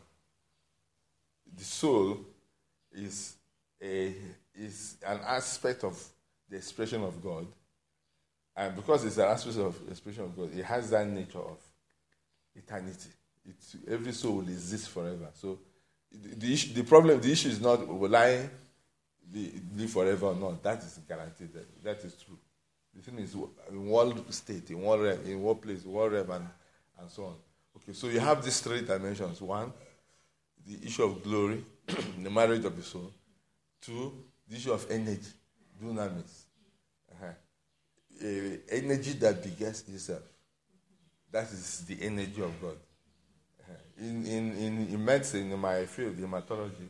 Speaker 5: The soul is a is an aspect of the expression of God, and because it's an aspect of the expression of God, it has that nature of eternity. It's, every soul will exist forever. So the, the, issue, the problem, the issue is not will I be, live forever or not. That is guaranteed. That, that is true. The thing is, in one state, in one realm, in one place, one realm, and, and so on. Okay, so you have these three dimensions. One, the issue of glory, the marriage of the soul. Two, the issue of energy, dunamis. Uh-huh. A, energy that begets itself. That is the energy of God. Uh-huh. In, in, in, in medicine, in my field, hematology,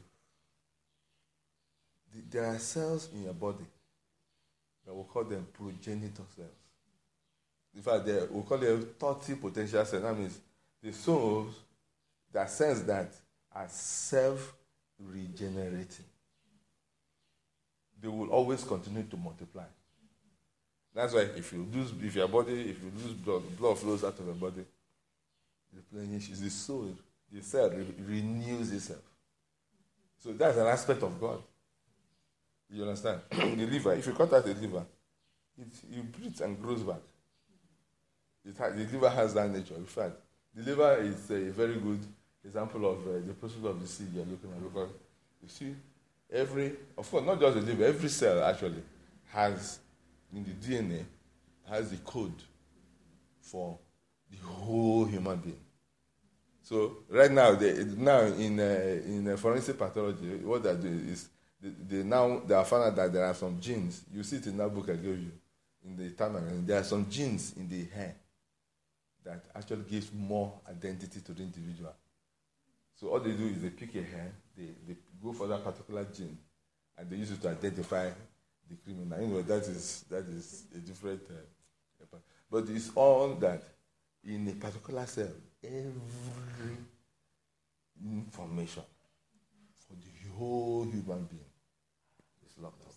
Speaker 5: the, there are cells in your body that we call them progenitor cells. In fact, we call them thirty potential cells. That means the souls that sense that are self-regenerating. They will always continue to multiply. That's why if you lose, if your body, if you lose blood, blood flows out of your body, the plain issue is the soul, the cell re- renews itself. So that's an aspect of God. You understand? The liver, if you cut out the liver, it, it breathes and grows back. It ha- the liver has that nature. In fact, the liver is a very good example of uh, the process of the seed you're looking at, because you see, every, of course, not just the liver, every cell actually has, in the D N A, has the code for the whole human being. So right now, they, now in uh, in uh, forensic pathology, what they do is they, they now they have found out that there are some genes. You see it in that book I gave you, in the timeline. There are some genes in the hair that actually gives more identity to the individual. So all they do is they pick a hair, they, they go for that particular gene, and they use it to identify the criminal. Anyway, that is that is a different. Uh, but it's all that in a particular cell, every information for the whole human being is locked up.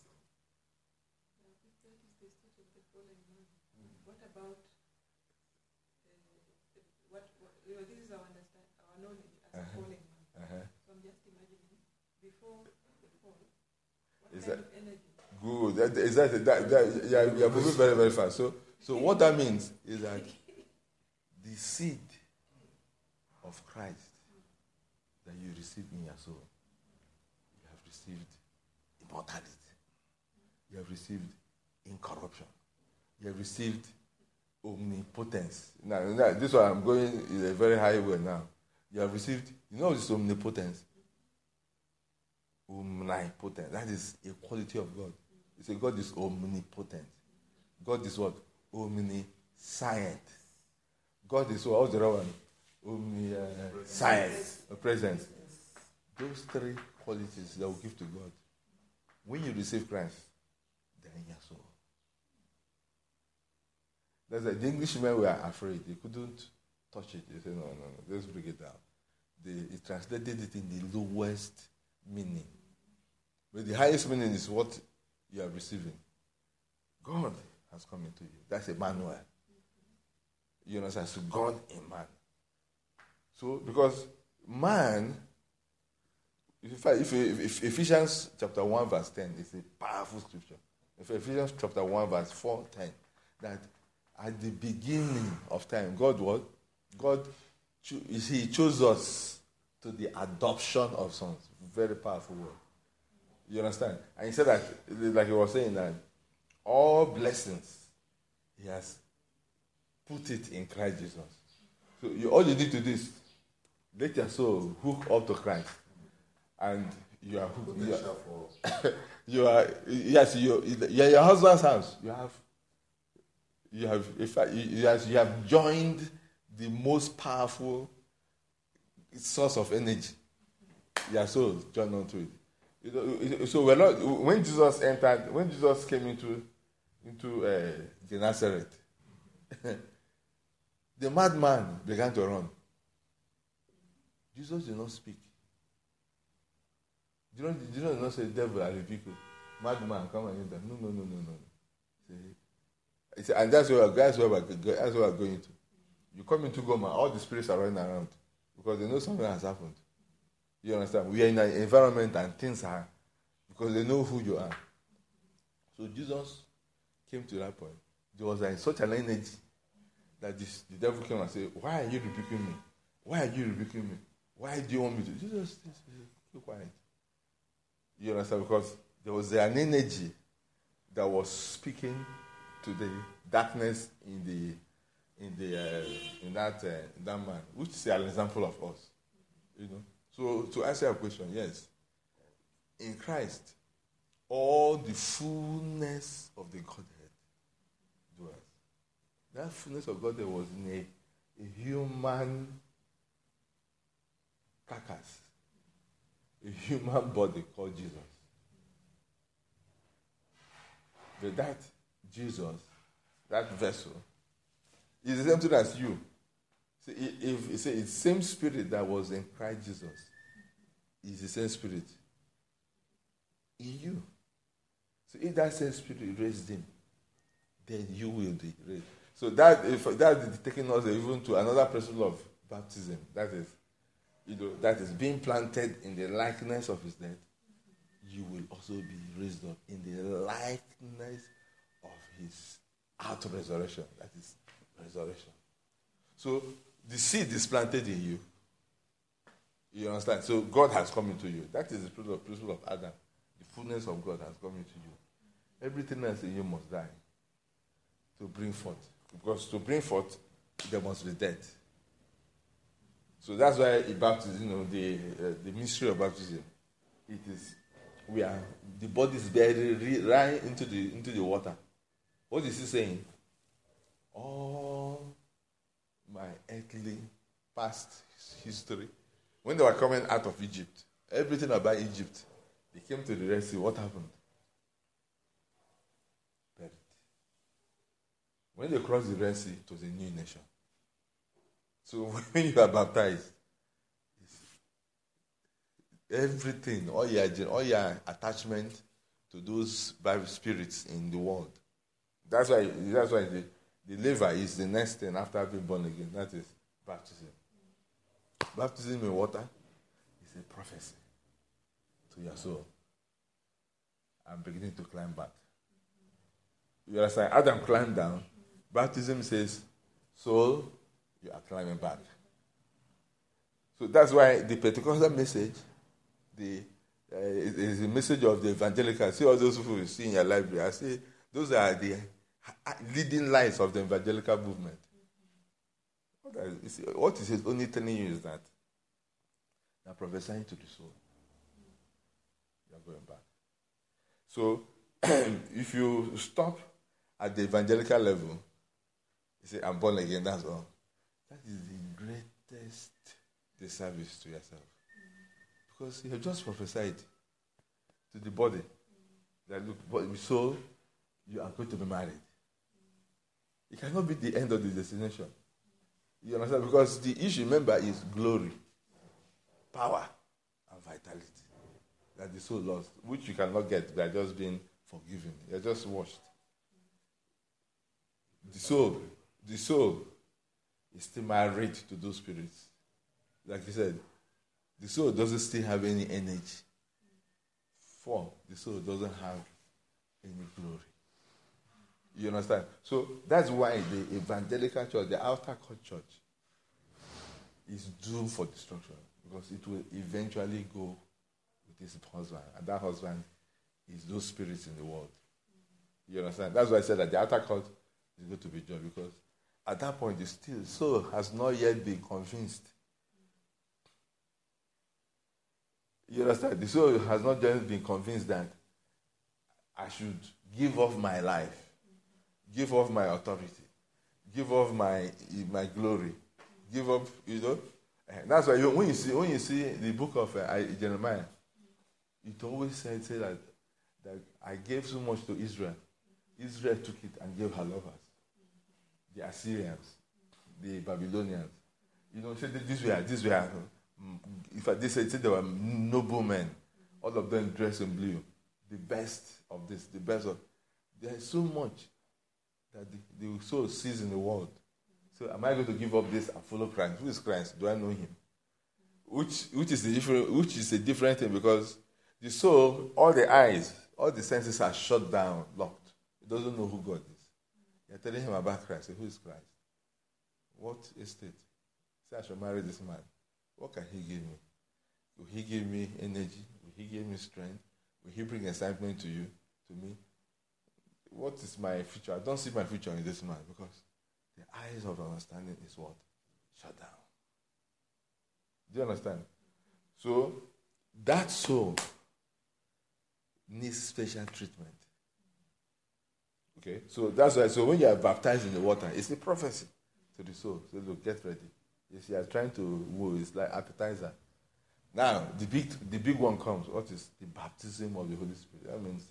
Speaker 3: What about uh, what, what you know, this is our understand our knowledge as
Speaker 5: Uh-huh.
Speaker 3: a fallen man.
Speaker 5: Uh-huh.
Speaker 3: So I'm just imagining before the fall, what
Speaker 5: Is
Speaker 3: kind
Speaker 5: that-
Speaker 3: of energy?
Speaker 5: Good. That, exactly. That, that, yeah, you are moving very, very fast. So, so what that means is that the seed of Christ that you receive in your soul. You have received immortality. You have received incorruption. You have received omnipotence. Now, now this one I'm going is a very high way now. You have received, you know this omnipotence? Omnipotent. That is a quality of God. You say God is omnipotent. God is what? Omniscient. God is what? What's the other one? Omniscience. Uh, presence. Those three qualities that will give to God. When you receive Christ, they're in your soul. That's like the Englishmen were afraid. They couldn't touch it. They said, no, no, no, let's bring it down. They, they translated it in the lowest meaning. But the highest meaning is what you are receiving. God has come into you. That's Emmanuel. You understand? So God in man. So, because man, if, I, if, if Ephesians chapter one verse ten is a powerful scripture. If Ephesians chapter one verse four, ten, that at the beginning of time, God what? God, you see, He chose us to the adoption of sons. Very powerful word. You understand? And He said that, like He was saying that, all blessings, He has put it in Christ Jesus. So you, all you need to do is let your soul hook up to Christ, and you are hooked. You are, you are yes, you you are your husband's house. You have, you have, in fact, you, you have, you have joined the most powerful source of energy. Your soul joined onto it. You know, so we're not, when Jesus entered, when Jesus came into into uh, the Nazareth, the madman began to run. Jesus did not speak. Did not, did not, not say, devil, I rebuke you. Madman, come and enter. No, no, no, no, no. He said, and that's where, that's, where we're, that's where we're going to. You come into Goma, all the spirits are running around because they know something has happened. You understand? We are in an environment and things are, because they know who you are. So Jesus came to that point. There was like such an energy that this, the devil came and said, why are you rebuking me? Why are you rebuking me? Why do you want me to? Jesus, keep quiet. You understand? Because there was an energy that was speaking to the darkness in the in the uh, in that uh, in that man, which is an example of us. You know. So to answer your question, yes, in Christ, all the fullness of the Godhead dwells. That fullness of Godhead was in a, a human carcass, a human body called Jesus. But that Jesus, that vessel, is the same thing as you. See, if it's the same spirit that was in Christ Jesus, is the same spirit in you. So if that same spirit raised him, then you will be raised. So that if that is taking us even to another principle of baptism, that is, you know, that is being planted in the likeness of his death, you will also be raised up in the likeness of his out resurrection. That is resurrection. So the seed is planted in you. You understand? So God has come into you. That is the principle of, principle of Adam. The fullness of God has come into you. Everything else in you must die to bring forth. Because to bring forth, there must be death. So that's why in baptism, you know, the uh, the mystery of baptism, it is we are the body is buried right into the into the water. What is he saying? All my earthly past history, when they were coming out of Egypt, everything about Egypt, they came to the Red Sea. What happened? Buried. When they crossed the Red Sea, it was a new nation. So when you are baptized, everything, all your all your attachment to those Bible spirits in the world. That's why that's why the, the laver is the next thing after being born again. That is baptism. Baptism in water is a prophecy to your soul. I'm beginning to climb back. You understand? Adam climbed down. Baptism says, soul, you are climbing back. So that's why the Pentecostal message, the uh, is, is the message of the evangelical. See all those people you see in your library. I say those are the leading lights of the evangelical movement. What is it only telling you is that they are prophesying to the soul. You are going back. So if you stop at the evangelical level, you say, I'm born again, that's all. That is the greatest disservice to yourself. Because you have just prophesied to the body that, look, so you are going to be married. It cannot be the end of the destination. You understand? Because the issue, remember, is glory, power, and vitality that the soul lost, which you cannot get by just being forgiven. You're just washed. The soul, the soul is still married to those spirits. Like you said, the soul doesn't still have any energy. Four, the soul doesn't have any glory. You understand? So that's why the evangelical church, the outer court church, is doomed for destruction, because it will eventually go with its husband, and that husband is those spirits in the world. You understand? That's why I said that the outer court is going to be judged, because at that point the still soul has not yet been convinced. You understand? The soul has not just been convinced that I should give off my life, give off my authority, give off my my glory, give up, you know. And that's why you, when you see when you see the book of uh, Jeremiah, it always said say that that I gave so much to Israel. Israel took it and gave her lovers, the Assyrians, the Babylonians. You know, say this were this were. If I they said they were noblemen, all of them dressed in blue, the best of this, the best of. There is so much that the, the soul sees in the world. So am I going to give up this and follow Christ? Who is Christ? Do I know him? Which which is the different which is a different thing, because the soul, all the eyes, all the senses are shut down, locked. It doesn't know who God is. You're telling him about Christ. Say, who is Christ? What estate? Say, I shall marry this man. What can he give me? Will he give me energy? Will he give me strength? Will he bring excitement to you, to me? What is my future? I don't see my future in this man, because the eyes of understanding is what? Shut down. Do you understand? So, that soul needs special treatment. Okay? So, that's why, so when you are baptized in the water, it's a prophecy to the soul. So, look, get ready. If you are trying to woo, it's like appetizer. Now, the big, the big one comes. What is the baptism of the Holy Spirit? That means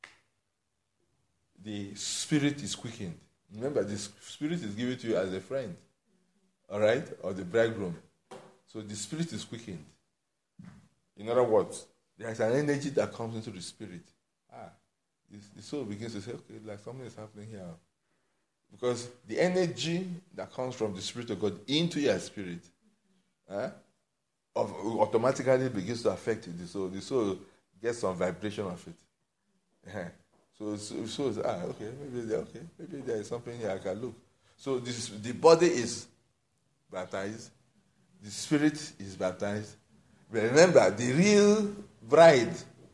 Speaker 5: the Spirit is quickened. Remember, the Spirit is given to you as a friend, all right, or the bridegroom. So the Spirit is quickened. In other words, there is an energy that comes into the Spirit. Ah, the soul begins to say, okay, like something is happening here. Because the energy that comes from the Spirit of God into your spirit eh, of, automatically begins to affect the soul. The soul gets some vibration of it. Eh. So, so, so ah, okay, maybe okay, maybe there is something here I can look. So this, the body is baptized, the spirit is baptized. But remember, the real bride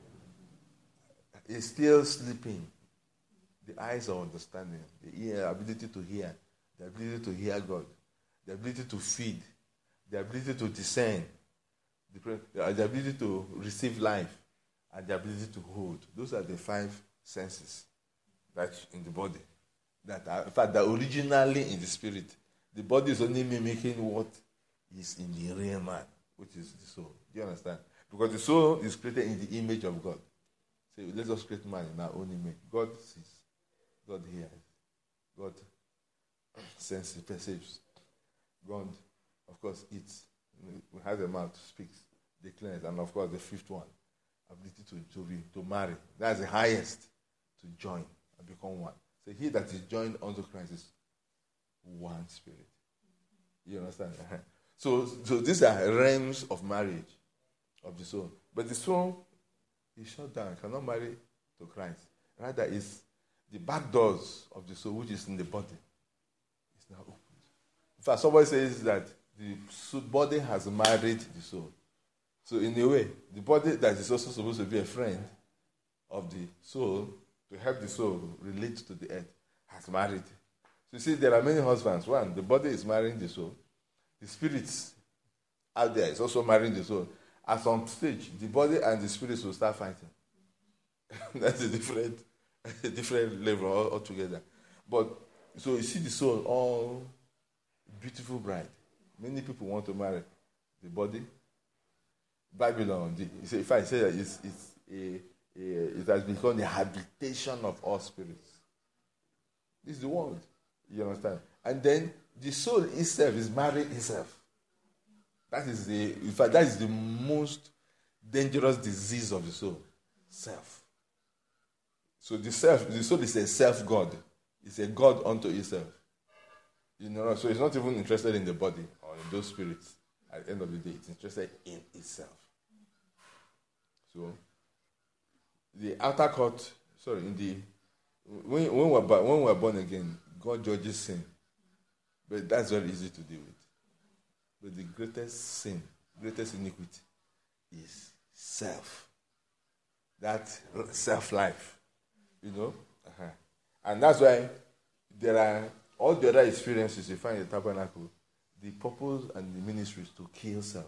Speaker 5: is still sleeping. The eyes of understanding, the ear, ability to hear, the ability to hear God, the ability to feed, the ability to discern, the, the ability to receive life, and the ability to hold. Those are the five senses that's in the body. That are, in fact, they're originally in the spirit. The body is only mimicking what is in the real man, which is the soul. Do you understand? Because the soul is created in the image of God. So let us create man in our own image. God sees. God hears. God senses, perceives. God, of course, eats. Has a mouth, speaks, declares. And of course, the fifth one, ability to, to, be, to marry. That's the highest, to join and become one. So he that is joined unto Christ is one spirit. You understand? So, so these are realms of marriage of the soul. But the soul is shut down, cannot marry to Christ. Rather, it's the back doors of the soul, which is in the body, is now opened. In fact, somebody says that the so- body has married the soul. So in a way, the body that is also supposed to be a friend of the soul, to help the soul relate to the earth, has married. So you see, there are many husbands. One, the body is marrying the soul. The spirits out there is also marrying the soul. At some stage, the body and the spirits will start fighting. That's a different, a different level all- altogether. But so you see the soul, all beautiful bride. Many people want to marry the body. Babylon, the, if I say that it's, it's a, a, it has become the habitation of all spirits. This is the world. You understand? And then the soul itself is marrying itself. That is the, in fact, that is the most dangerous disease of the soul. Self. So the self, the soul is a self-God. It's a God unto itself. You know, so it's not even interested in the body or in those spirits. At the end of the day, it's interested in itself. So the outer court, sorry, in the when when we're when we're born again, God judges sin, but that's very easy to deal with. But the greatest sin, greatest iniquity, is self. That self-life, you know, uh-huh. And that's why there are all the other experiences you find in the tabernacle. The purpose and the ministry is to kill self.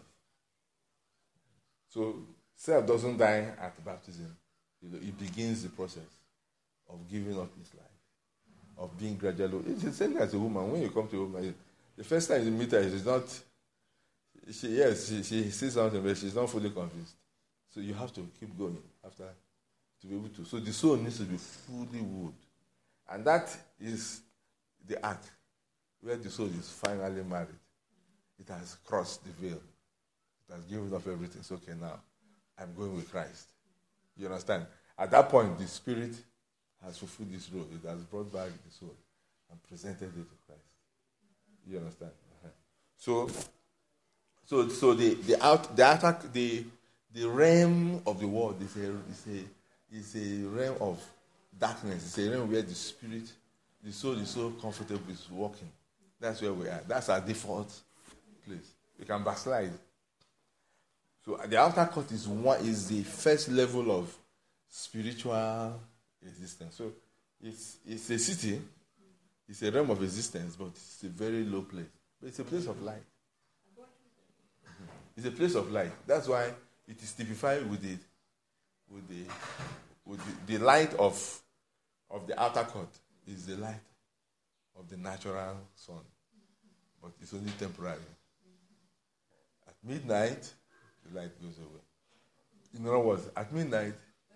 Speaker 5: So self doesn't die at baptism. You know, it begins the process of giving up his life, of being gradually. It's the same as a woman. When you come to a woman, the first time you meet her, she's not. She yes, she, she sees something, but she's not fully convinced. So you have to keep going after to be able to. So the soul needs to be fully wooed, and that is the act where the soul is finally married. It has crossed the veil. It has given up everything. It's okay now. I'm going with Christ. You understand? At that point, the spirit has fulfilled this role. It has brought back the soul and presented it to Christ. You understand? Uh-huh. So, so, so the the out the attack the the realm of the world is a is a is a realm of darkness. It's a realm where the spirit, the soul is so comfortable with walking. That's where we are. That's our default place. We can backslide. So the outer court is one is the first level of spiritual existence. So it's it's a city, it's a realm of existence, but it's a very low place. But it's a place of light. It's a place of light. That's why it is typified with the with the with the, the light of of the outer court is the light of the natural sun, but it's only temporary. At midnight, the light goes away. In other words, at midnight,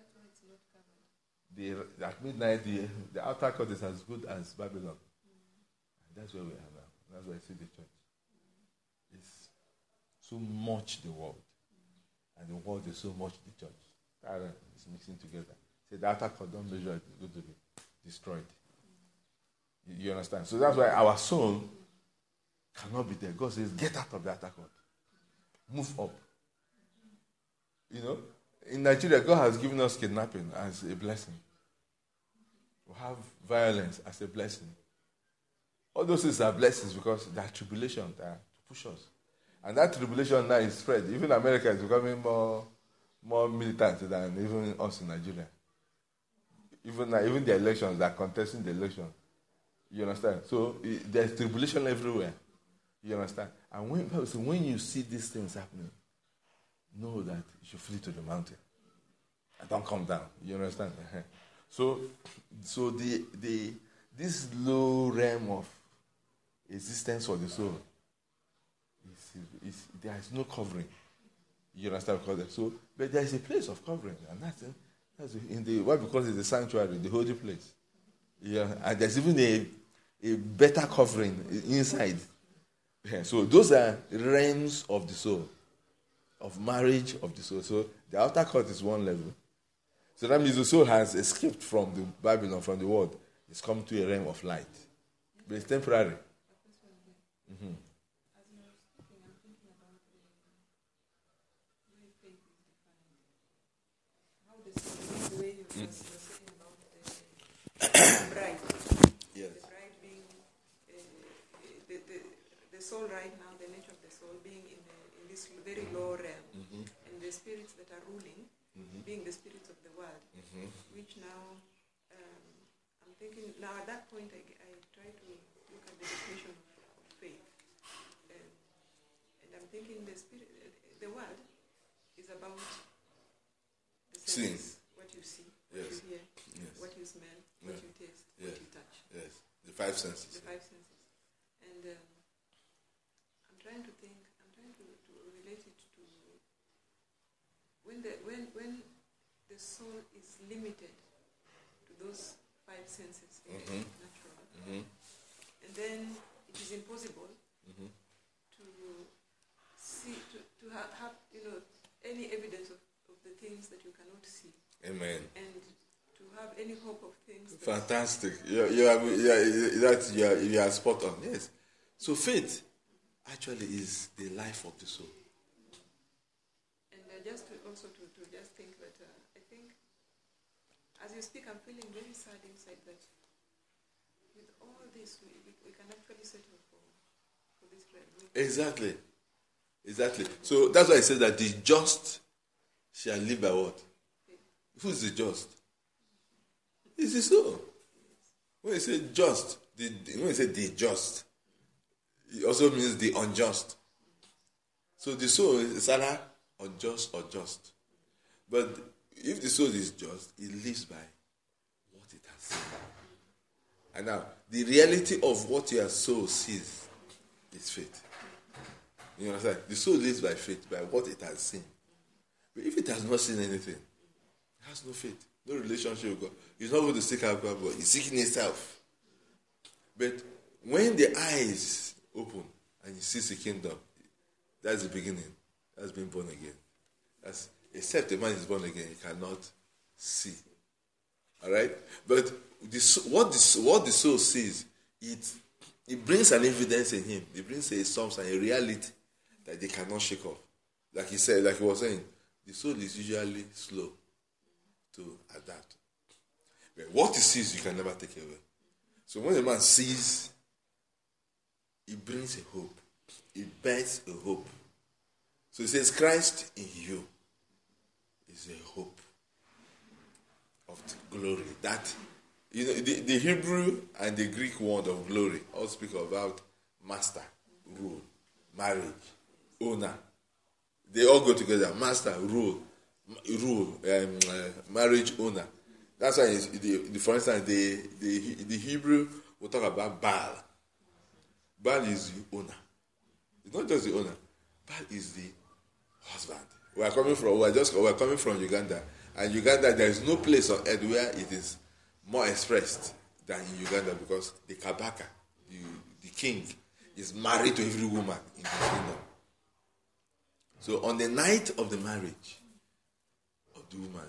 Speaker 5: the, at midnight the, the outer court is as good as Babylon. And that's where we are now. That's why I see the church. It's so much the world, and the world is so much the church. That is mixing together. So the outer court, don't measure it, it's going to be destroyed. You, you understand? So that's why our soul cannot be there. God says, get out of the outer court. Move up. You know, in Nigeria, God has given us kidnapping as a blessing. We have violence as a blessing. All those things are blessings because they are tribulation that are to push us. And that tribulation now is spread. Even America is becoming more, more militant than even us in Nigeria. Even now, even the elections, they are contesting the election. You understand? So it, there's tribulation everywhere. You understand? And when, so when you see these things happening, know that you should flee to the mountain and don't come down. You understand? So, so the the this low realm of existence for the soul is, is there is no covering. You understand? So, but there is a place of covering, and that's that's in the what because it's the sanctuary, the holy place. Yeah, and there's even a a better covering inside. Yeah, so those are realms of the soul. Of marriage of the soul. So the outer court is one level. So that means the soul has escaped from the Babylon, from the world. It's come to a realm of light. But it's temporary. Mm-hmm.
Speaker 3: As you were speaking, I'm thinking about the way faith is defined. How the soul, the way you were saying about the bride.
Speaker 5: Yes.
Speaker 3: The bride being uh, the, the, the soul right now, the nature of the very low realm,
Speaker 2: Mm-hmm.
Speaker 3: and the spirits that are ruling,
Speaker 2: Mm-hmm.
Speaker 3: being the spirits of the world,
Speaker 2: Mm-hmm.
Speaker 3: which now, um, I'm thinking, now at that point I, I try to look at the definition of, of faith. Um, and I'm thinking the spirit, the world is about the
Speaker 2: Seeing.
Speaker 3: senses, what you see, what
Speaker 2: Yes.
Speaker 3: you hear,
Speaker 2: Yes.
Speaker 3: what you smell, what
Speaker 2: Yeah.
Speaker 3: you taste,
Speaker 2: Yeah.
Speaker 3: what you touch.
Speaker 2: Yes. The five senses.
Speaker 3: The five senses. And um, I'm trying to think, I'm trying to, to relate it to when the when when the soul is limited to those five senses in
Speaker 2: Mhm.
Speaker 3: the natural,
Speaker 2: Mm-hmm.
Speaker 3: and then it is impossible
Speaker 2: Mm-hmm.
Speaker 3: to see to, to ha- have you know any evidence of, of the things that you cannot see,
Speaker 2: Amen.
Speaker 3: and to have any hope of things that
Speaker 2: Fantastic. You, you are, you are, that you are, you are spot on. Yes. So faith actually is the life of the soul.
Speaker 3: And uh, just to also to, to just think that uh, I think as you speak, I'm feeling very sad inside that with all this, we, we, we can actually settle for, for this realm. We-
Speaker 2: Exactly. Exactly. So that's why I said that the just shall live by what? Who is the just? It's the soul. When you say just, the, when you say the just, it also means the unjust. So the soul is either unjust or just. But if the soul is just, it lives by what it has seen. And now, the reality of what your soul sees is faith. You understand? The soul lives by faith, by what it has seen. But if it has not seen anything, it has no faith, no relationship with God. It's not going to seek out God, but it's seeking itself. But when the eyes open and you see the kingdom, that's the beginning. That's being born again. That's, except a man is born again, he cannot see. All right? But the, what, the, what the soul sees, it, it brings an evidence in him. It brings a substance, a reality that they cannot shake off. Like he said, like he was saying, the soul is usually slow to adapt. But what he sees, you can never take away. So when a man sees, it brings a hope. It bears a hope. So it says, Christ in you is a hope of the glory. That, you know, the, the Hebrew and the Greek word of glory all speak about master, rule, marriage, owner. They all go together. Master, rule, rule, um, uh, marriage, owner. That's why, it's, the, the, for instance, the, the, the Hebrew will talk about Baal. Baal is the owner. It's not just the owner. Baal is the husband. We are coming from. We are just. We are coming from Uganda, and Uganda. There is no place on earth where it is more expressed than in Uganda, because the Kabaka, the, the king, is married to every woman in the kingdom. So on the night of the marriage of the woman,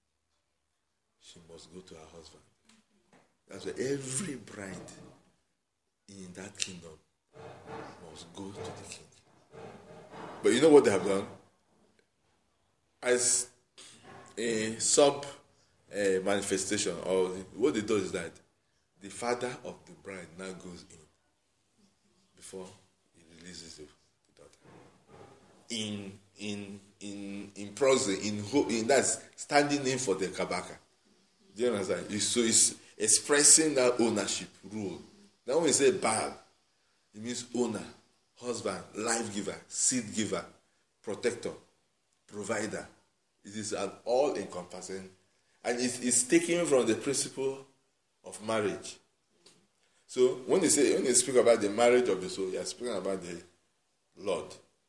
Speaker 2: she must go to her husband. That's why every bride in that kingdom must go to the king. But you know what they have done? As a sub uh, manifestation, or what they do is that the father of the bride now goes in before he releases the daughter. In in in in proxy, in in that's standing in for the Kabaka. Do you understand? It's, so it's expressing that ownership rule. Now when we say Baal, it means owner, husband, life giver, seed giver, protector, provider. It is an all-encompassing, and it's, it's taken from the principle of marriage. So when they say, when they speak about the marriage of the soul, you are speaking about the Lord,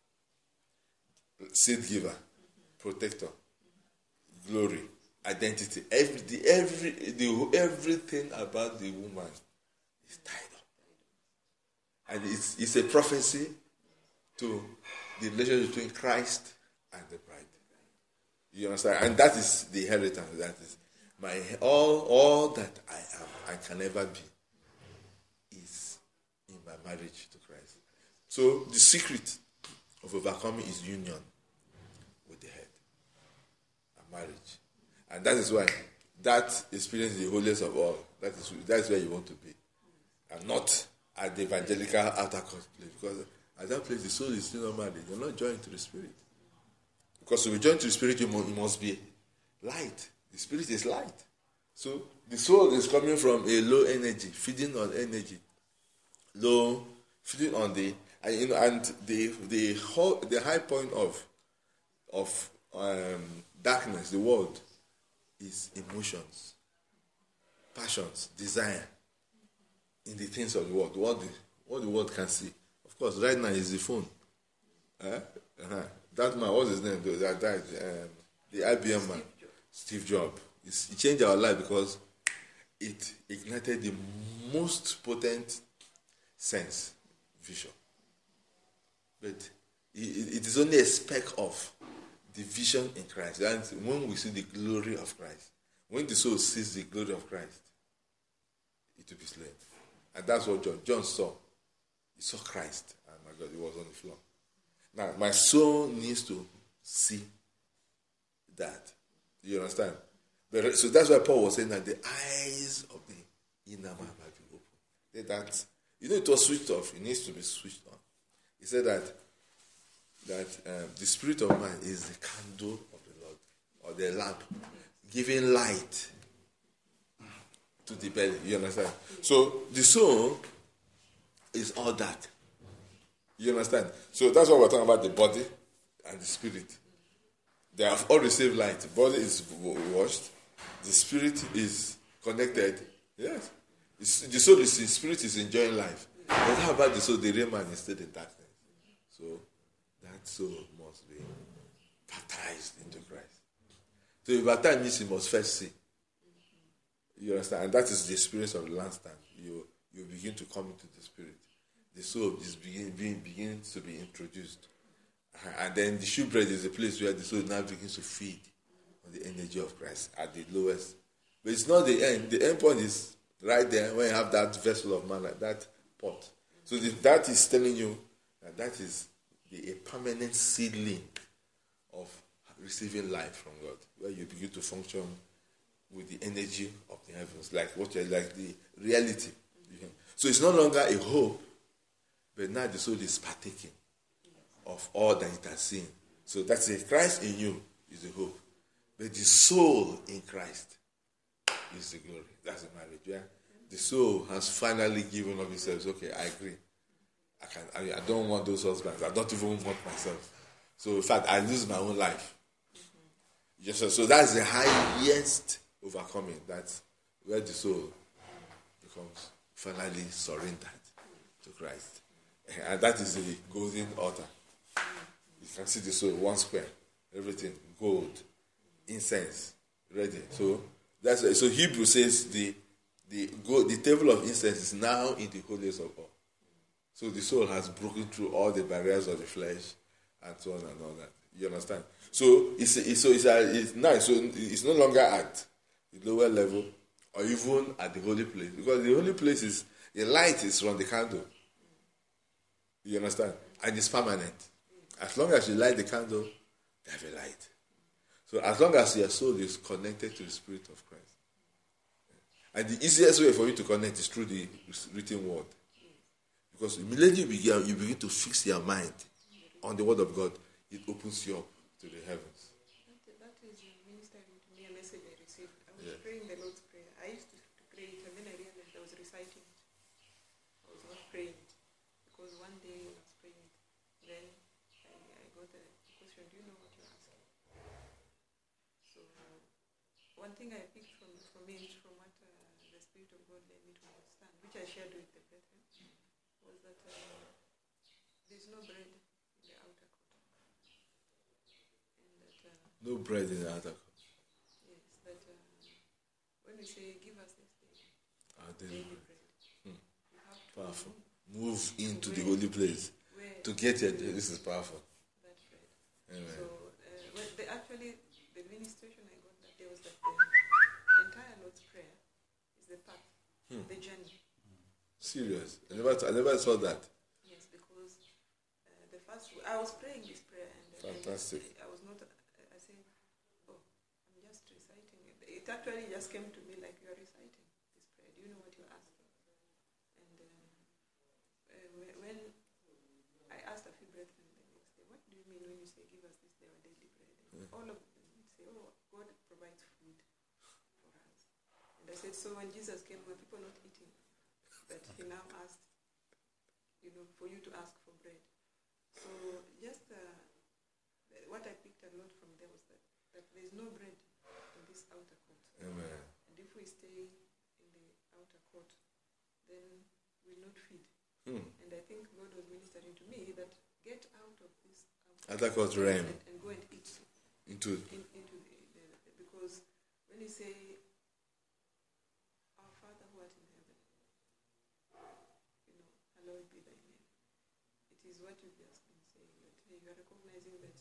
Speaker 2: seed giver, protector, glory, identity. Every, the, every, the, everything about the woman is tied up. And it's, it's a prophecy to the relationship between Christ and the bride. You understand? And that is the inheritance. That is my all. All that I am, I can ever be, is in my marriage to Christ. So the secret of overcoming is union with the head, a marriage, and that is why that experience is the holiest of all. That is that is where you want to be, and not at the evangelical outer court place, because At that place, the soul is still not married. You're not joined to the spirit. Because to be joined to the spirit, you must, you must be light. The spirit is light. So the soul is coming from a low energy, feeding on energy. Low, feeding on the, and, you know, and the the whole, the high point of of um, darkness, the world, is emotions, passions, desire in the things of the world. What the what the world can see. Of course, right now is the phone. Uh, uh-huh. That man, what's his name? That died, um, the I B M man, Steve Jobs. It changed our life because it ignited the most potent sense, vision. But it, it is only a speck of the vision in Christ. And when we see the glory of Christ, when the soul sees the glory of Christ, it will be slain. And that's what John, John saw. He saw Christ. And my God, he was on the floor. Now, my soul needs to see that. You understand? But, so that's why Paul was saying that the eyes of the inner man might be open. That, you know, it was switched off. It needs to be switched on. He said that that um, the spirit of man is the candle of the Lord, or the lamp, giving light to the belly. You understand? So the soul is all that. You understand? So that's what we're talking about, the body and the spirit. They have all received light. The body is washed. The spirit is connected. Yes. It's, the soul is, the spirit is enjoying life. But how about the soul? The real man is still in darkness. So that soul must be baptized into Christ. So if baptized means you must first see. You understand? And that is the experience of the lampstand. You you begin to come into the spirit. The soul is begin, being, begins to be introduced. And then the shewbread is the place where the soul now begins to feed on the energy of Christ at the lowest. But it's not the end. The end point is right there when you have that vessel of man, like that pot. So the, that is telling you that that is the, a permanent seedling of receiving life from God, where you begin to function with the energy of the heavens, like what you like the reality. So it's no longer a hope, but now the soul is partaking of all that it has seen. So that's it. Christ in you is the hope. But the soul in Christ is the glory. That's the marriage, yeah? The soul has finally given up itself. Okay, I agree. I can. I, I don't want those husbands. I don't even want myself. So in fact, I lose my own life. Just so, so that's the highest overcoming. That's where the soul becomes finally surrendered to Christ. And that is the golden altar. You can see the soul, one square, everything, gold, incense, ready. So that's so Hebrew says the the gold, the table of incense is now in the holiest of all. So the soul has broken through all the barriers of the flesh and so on and all that. You understand? So it's, it's so it's, a, it's nice. So it's no longer at the lower level or even at the holy place, because the holy place is the light is from the candle. You understand? And it's permanent. As long as you light the candle, you have a light. So as long as your soul is connected to the Spirit of Christ. And the easiest way for you to connect is through the written word. Because immediately you begin, you begin to fix your mind on the word of God, it opens you up to the heavens.
Speaker 3: That, that is ministering to me a message I received. I was
Speaker 2: Yeah.
Speaker 3: praying the Lord's Prayer. I used to, to pray it, and then I realized I was reciting it. I was not praying it. Because one day I was praying it. Then I, I got a question, do you know what you're asking? So one thing I picked from, from it, from what uh, the Spirit of God led me to understand, which I shared with the brethren, was that uh, there's no bread in the outer court. And that, uh,
Speaker 2: No bread in the outer court.
Speaker 3: yes, that uh, when we say, give us this day
Speaker 2: Our
Speaker 3: daily
Speaker 2: daily
Speaker 3: bread,
Speaker 2: Hmm.
Speaker 3: you have to
Speaker 2: Powerful. Move into the
Speaker 3: Where-
Speaker 2: holy place
Speaker 3: where
Speaker 2: to get here. This is powerful.
Speaker 3: that bread.
Speaker 2: Amen.
Speaker 3: So, uh, well, the, actually, the administration I got that day was that the entire Lord's Prayer is the path,
Speaker 2: Hmm.
Speaker 3: the journey.
Speaker 2: Serious. I never, I never saw that.
Speaker 3: Yes, because uh, the first, I was praying this prayer and uh,
Speaker 2: Fantastic.
Speaker 3: I was not, uh, I said, oh, I'm just reciting it. It actually just came to me like you are reciting this prayer. Do you know what you're asking? And uh, uh, when I asked all of them would say, oh, God provides food for us. And I said, so when Jesus came, were people not eating? That he now asked, you know, for you to ask for bread. So just uh, what I picked a lot from there was that, that there is no bread in this outer court.
Speaker 2: Amen.
Speaker 3: And if we stay in the outer court, then we'll not feed.
Speaker 2: Hmm.
Speaker 3: And I think God was ministering to me that get out of this
Speaker 2: Outer court realm.
Speaker 3: and, and go and eat
Speaker 2: Into
Speaker 3: in, into the, the, the because when you say our Father who art in heaven, you know, hallowed be thy name. It is what you've just been saying, that hey, you are recognizing that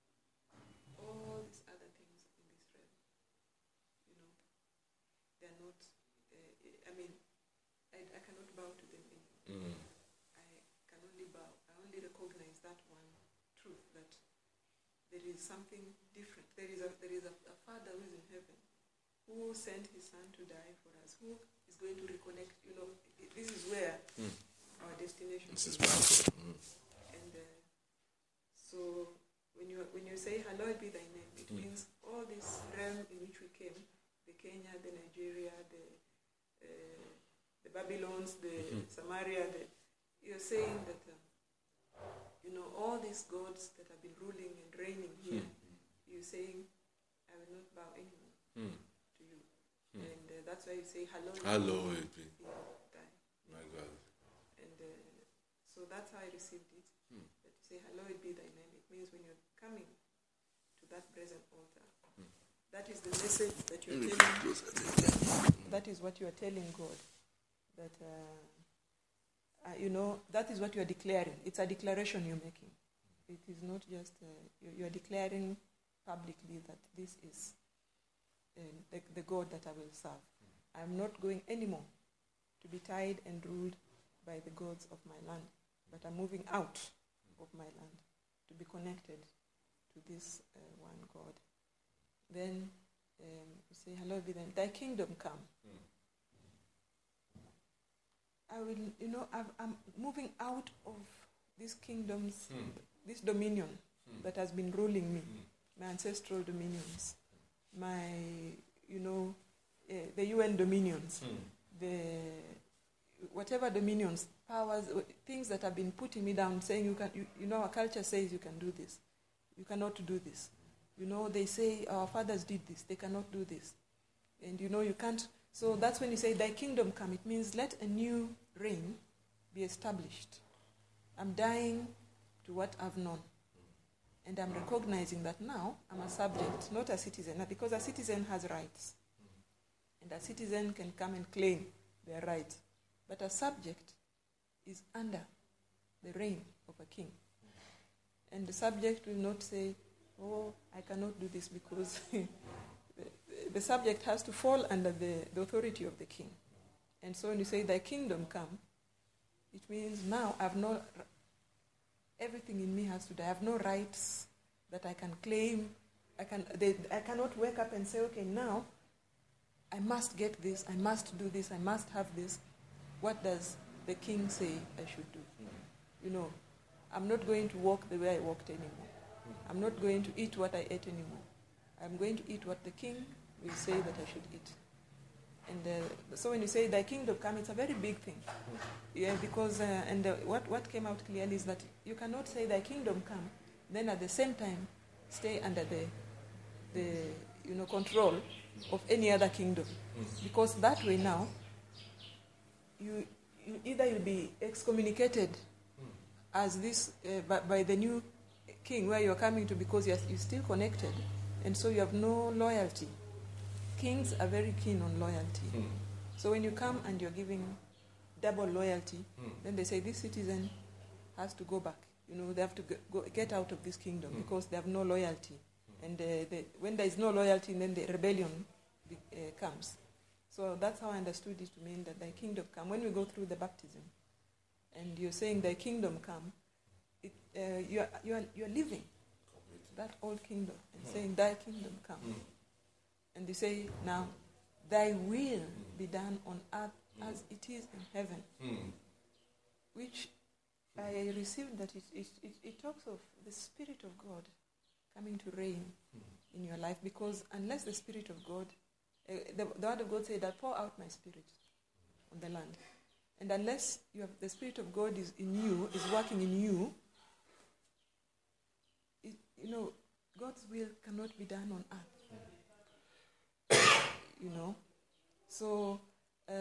Speaker 3: all these other things in this realm, you know, they are not. Uh, I mean, I, I cannot bow to them anymore.
Speaker 2: mm.
Speaker 3: I can only bow. I only recognize that one truth, that there is something different. There is a there is a, a Father who is in heaven, who sent His Son to die for us, who is going to reconnect. You know, i- this is where
Speaker 2: Mm.
Speaker 3: our destination
Speaker 2: This is
Speaker 3: is.
Speaker 2: powerful. Mm.
Speaker 3: And uh, so when you when you say hallowed be thy name, it
Speaker 2: Mm.
Speaker 3: means all this realm in which we came, the Kenya, the Nigeria, the uh, the Babylons, the
Speaker 2: Mhm.
Speaker 3: Samaria, the, you're saying that um, you know all these gods that have been ruling and reigning here. You're saying, I will not bow anymore
Speaker 2: Mm.
Speaker 3: to you,
Speaker 2: Mm.
Speaker 3: and uh, that's why you say hallowed.
Speaker 2: Hallowed be.
Speaker 3: be thy
Speaker 2: My God.
Speaker 3: and uh, so that's how I received it.
Speaker 2: Hmm.
Speaker 3: That you say, hallowed be thy name. It means when you're coming to that present altar,
Speaker 2: Hmm.
Speaker 3: that is the message that you're
Speaker 2: Let me
Speaker 3: telling.
Speaker 2: come closer to you.
Speaker 3: That is what you are telling God. That, uh, uh, you know, that is what you are declaring. It's a declaration you're making. It is not just, uh, you, you are declaring publicly that this is uh, the, the God that I will serve. I'm not going anymore to be tied and ruled by the gods of my land, but I'm moving out of my land to be connected to this uh, one God. Then um, you say, hallowed be thy name. Thy kingdom come. I will, you know, I've, I'm moving out of these kingdoms,
Speaker 2: Hmm.
Speaker 3: this dominion
Speaker 2: Hmm.
Speaker 3: that has been ruling me,
Speaker 2: Hmm.
Speaker 3: my ancestral dominions, my, you know, uh, the U N dominions,
Speaker 2: Hmm.
Speaker 3: the whatever dominions, powers, uh, things that have been putting me down, saying you can, you, you know, our culture says you can do this, you cannot do this. You know, they say our fathers did this, they cannot do this, and you know you can't. So that's when you say, thy kingdom come. It means let a new reign be established. I'm dying to what I've known. And I'm recognizing that now I'm a subject, not a citizen. Because a citizen has rights. And a citizen can come and claim their rights. But a subject is under the reign of a king. And the subject will not say, oh, I cannot do this because... The subject has to fall under the, the authority of the king. And so when you say, thy kingdom come, it means now I've no, everything in me has to die. I have no rights that I can claim. I, can, they, I cannot wake up and say, okay, now I must get this, I must do this, I must have this. What does the king say I should do? You know, I'm not going to walk the way I walked anymore. I'm not going to eat what I ate anymore. I'm going to eat what the king will say that I should eat. And uh, so when you say thy kingdom come, it's a very big thing. Yeah, because, uh, and uh, what, what came out clearly is that you cannot say thy kingdom come, then at the same time stay under the, the you know, control of any other kingdom. Because that way now, you, you either you'll be excommunicated as this, uh, by, by the new king where you're coming to, because you're, you're still connected, and so you have no loyalty. Kings are very keen on loyalty.
Speaker 2: Hmm.
Speaker 3: So when you come and you're giving double loyalty,
Speaker 2: Hmm.
Speaker 3: then they say this citizen has to go back. You know, they have to go, go, get out of this kingdom
Speaker 2: Hmm.
Speaker 3: because they have no loyalty. And uh, they, when there is no loyalty, then the rebellion be, uh, comes. So that's how I understood it to mean that thy kingdom come. When we go through the baptism, and you're saying thy kingdom come, it, uh, you, are, you, are, you are living that old kingdom and
Speaker 2: Hmm.
Speaker 3: saying thy kingdom come.
Speaker 2: Hmm.
Speaker 3: And you say, now, thy will be done on earth as it is in heaven.
Speaker 2: Hmm.
Speaker 3: Which I received that it, it, it, it talks of the Spirit of God coming to reign in your life, because unless the Spirit of God, uh, the, the Word of God said that pour out my Spirit on the land. And unless you have the Spirit of God is in you, is working in you, it, you know, God's will cannot be done on earth. You know, so uh,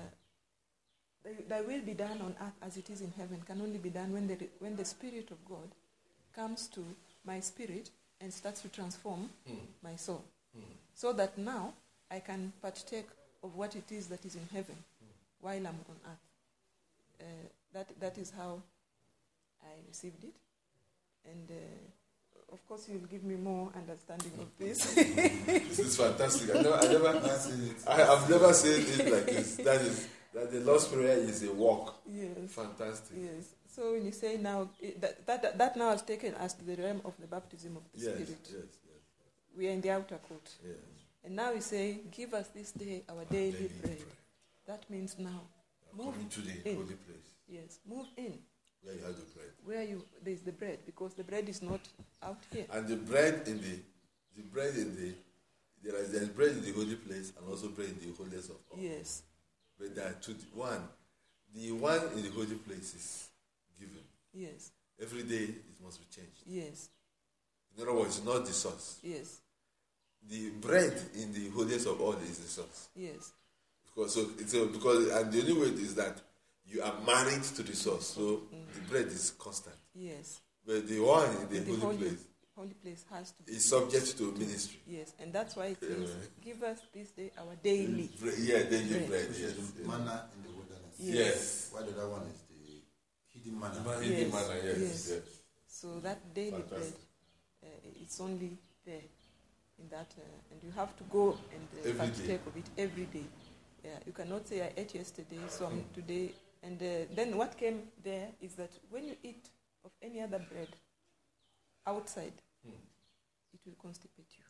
Speaker 3: thy, thy will be done on earth as it is in heaven can only be done when the when the Spirit of God comes to my spirit and starts to transform mm. my soul, mm. so that now I can partake of what it is that is in heaven mm. while I'm on earth. Uh, that that is how I received it, and. Uh, Of course, you'll give me more understanding of this.
Speaker 5: This is fantastic. I never, I never, I have never said it like this. That is that the Lord's Prayer is a walk.
Speaker 3: Yes.
Speaker 5: Fantastic.
Speaker 3: Yes. So when you say now that that, that now has taken us to the realm of the baptism of the
Speaker 5: yes,
Speaker 3: Spirit.
Speaker 5: Yes, yes, yes.
Speaker 3: We are in the outer court.
Speaker 5: Yes.
Speaker 3: And now we say, "Give us this day our daily,
Speaker 5: daily
Speaker 3: bread."
Speaker 5: bread.
Speaker 3: That means now move
Speaker 5: to the
Speaker 3: in.
Speaker 5: holy place.
Speaker 3: Yes, move in.
Speaker 5: Where you have the bread.
Speaker 3: Where you there is the bread, because the bread is not out here.
Speaker 5: And the bread in the the bread in the there is there is bread in the holy place and also bread in the holiest of all.
Speaker 3: Yes.
Speaker 5: But there are two. One, the one in the holy place is given.
Speaker 3: Yes.
Speaker 5: Every day it must be changed.
Speaker 3: Yes.
Speaker 5: In other words, not the source.
Speaker 3: Yes.
Speaker 5: The bread in the holiest of all is the source.
Speaker 3: Yes.
Speaker 5: Because so, so because and the only way is that you are married to the source, so mm. the bread is constant.
Speaker 3: Yes.
Speaker 5: But the one in the,
Speaker 3: the
Speaker 5: holy,
Speaker 3: holy
Speaker 5: place,
Speaker 3: holy place has to be
Speaker 5: is subject to ministry.
Speaker 3: Yes, and that's why it says,
Speaker 5: Yeah.
Speaker 3: "Give us this day our daily."
Speaker 5: Bread, yeah, daily bread.
Speaker 3: bread.
Speaker 5: Yes,
Speaker 1: Yes.
Speaker 5: yes.
Speaker 1: Manna in the wilderness.
Speaker 3: Yes.
Speaker 5: Yes.
Speaker 1: While the other one is the hidden manna.
Speaker 5: The man-
Speaker 3: Yes.
Speaker 5: hidden manna, yes,
Speaker 3: Yes.
Speaker 5: yes.
Speaker 3: So that daily
Speaker 5: Fantastic.
Speaker 3: bread, uh, it's only there in that, uh, and you have to go and uh,
Speaker 5: Every
Speaker 3: partake
Speaker 5: day.
Speaker 3: of it every day. Yeah, you cannot say, "I ate yesterday, so I'm today." And uh, then what came there is that when you eat of any other bread outside,
Speaker 5: Hmm.
Speaker 3: it will constipate you.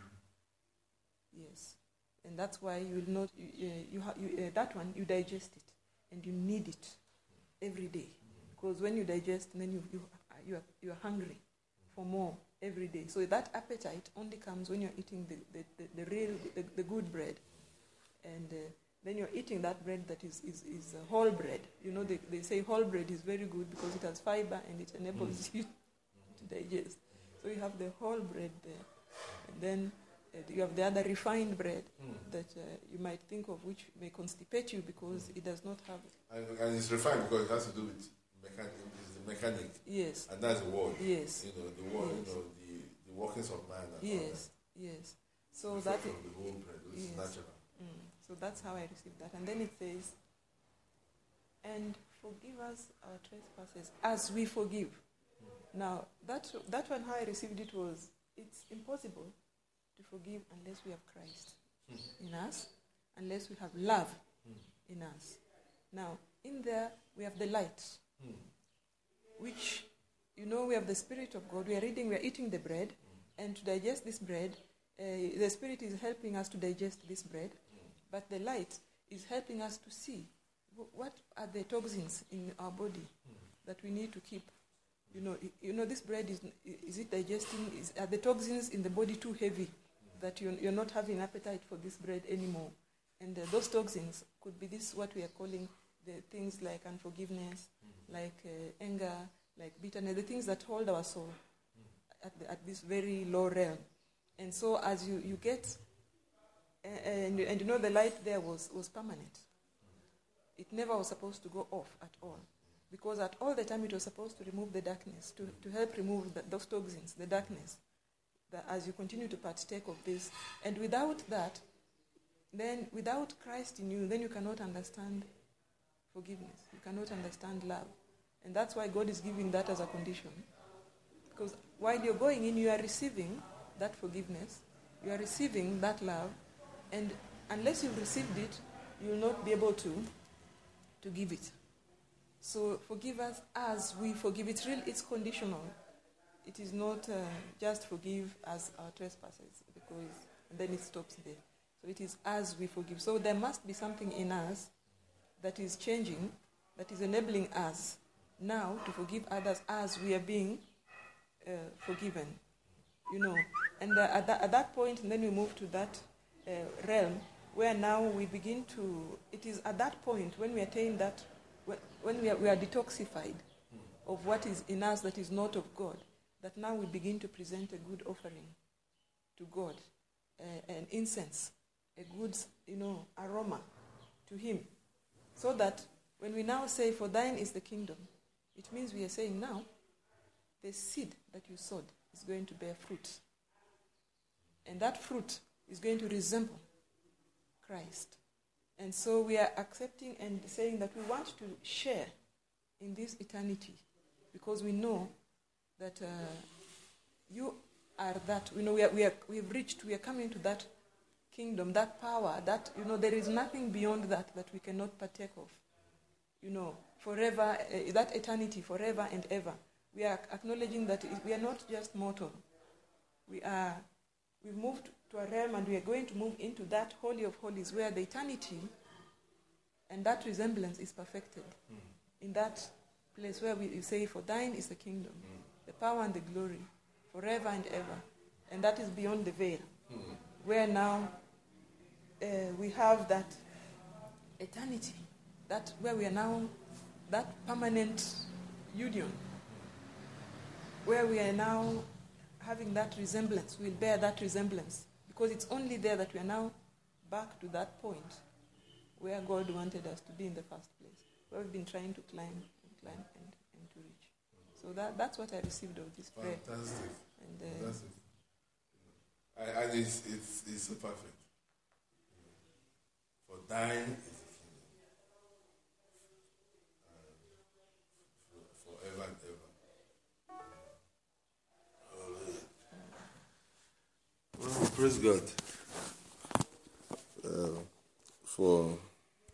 Speaker 3: Yes, and that's why you will not. You, uh, you, ha- you uh, that one you digest it, and you need it every day, because when you digest, then you you uh, you are, you are hungry for more every day. So that appetite only comes when you're eating the the, the, the real the, the good bread, and. Uh, Then you're eating that bread that is, is, is uh, whole bread. You know, they, they say whole bread is very good because it has fiber and it enables mm. you to digest. So you have the whole bread there. And then uh, you have the other refined bread mm. that uh, you might think of, which may constipate you because mm. it does not have...
Speaker 5: And, and it's refined because it has to do with mechanic. It's the mechanic.
Speaker 3: Yes.
Speaker 5: And that's the word.
Speaker 3: Yes.
Speaker 5: You know, the word,
Speaker 3: yes.
Speaker 5: you know, the, the workings of man. And
Speaker 3: yes, yes. So
Speaker 5: that
Speaker 3: that...
Speaker 5: From the whole bread, which
Speaker 3: yes.
Speaker 5: is natural.
Speaker 3: Mm. So that's how I received that. And then it says, "And forgive us our trespasses as we forgive." Mm. Now, that that one, how I received it was, it's impossible to forgive unless we have Christ mm. in us, unless we have love mm. in us. Now, in there, we have the light, mm. which, you know, we have the Spirit of God. We are reading, we are eating the bread, mm. and to digest this bread, uh, the Spirit is helping us to digest this bread. But the light is helping us to see what are the toxins in our body mm. that we need to keep. You know, you know, this bread is is it digesting? Is, are the toxins in the body too heavy mm. that you're, you're not having appetite for this bread anymore? And uh, those toxins could be this what we are calling the things like unforgiveness, mm. like uh, anger, like bitterness, the things that hold our soul mm. at the, at this very low realm. And so as you, you get And, and you know, the light there was, was permanent. It never was supposed to go off at all. Because at all the time it was supposed to remove the darkness, to, to help remove the, those toxins, the darkness, that as you continue to partake of this. And without that, then without Christ in you, then you cannot understand forgiveness. You cannot understand love. And that's why God is giving that as a condition. Because while you're going in, you are receiving that forgiveness, you are receiving that love, and unless you've received it, you will not be able to, to give it. So forgive us as we forgive. It's real, it's conditional. It is not uh, just forgive as our trespasses, because and then it stops there. So it is as we forgive. So there must be something in us that is changing, that is enabling us now to forgive others as we are being uh, forgiven. you know. And uh, at, that, at that point, and then we move to that uh, realm where now we begin to, it is at that point when we attain that, when, when we, are, we are detoxified of what is in us that is not of God, that now we begin to present a good offering to God, uh, an incense, a good, you know, aroma to Him. So that when we now say, for thine is the kingdom, it means we are saying now, the seed that you sowed is going to bear fruit. And that fruit is going to resemble Christ. And so we are accepting and saying that we want to share in this eternity because we know that uh, you are that, you know, we, are, we, are, we have reached, we are coming to that kingdom, that power, that, you know, there is nothing beyond that that we cannot partake of. You know, forever, uh, that eternity, forever and ever. We are acknowledging that we are not just mortal. We are, we've moved to a realm and we are going to move into that holy of holies where the eternity and that resemblance is perfected. Mm. In that place where we say, for thine is the kingdom, mm. the power and the glory, forever and ever. And that is beyond the veil. Mm. Where now uh, we have that eternity, that where we are now, that permanent union, where we are now having that resemblance, we'll bear that resemblance. Because it's only there that we are now back to that point where God wanted us to be in the first place, where we've been trying to climb and climb and, and to reach. So that, that's what I received of this prayer.
Speaker 2: Fantastic.
Speaker 3: And, uh,
Speaker 2: Fantastic. I, and it's, it's, it's so perfect. For thine is the kingdom. And forever and ever. Hallelujah. Well, praise God uh, for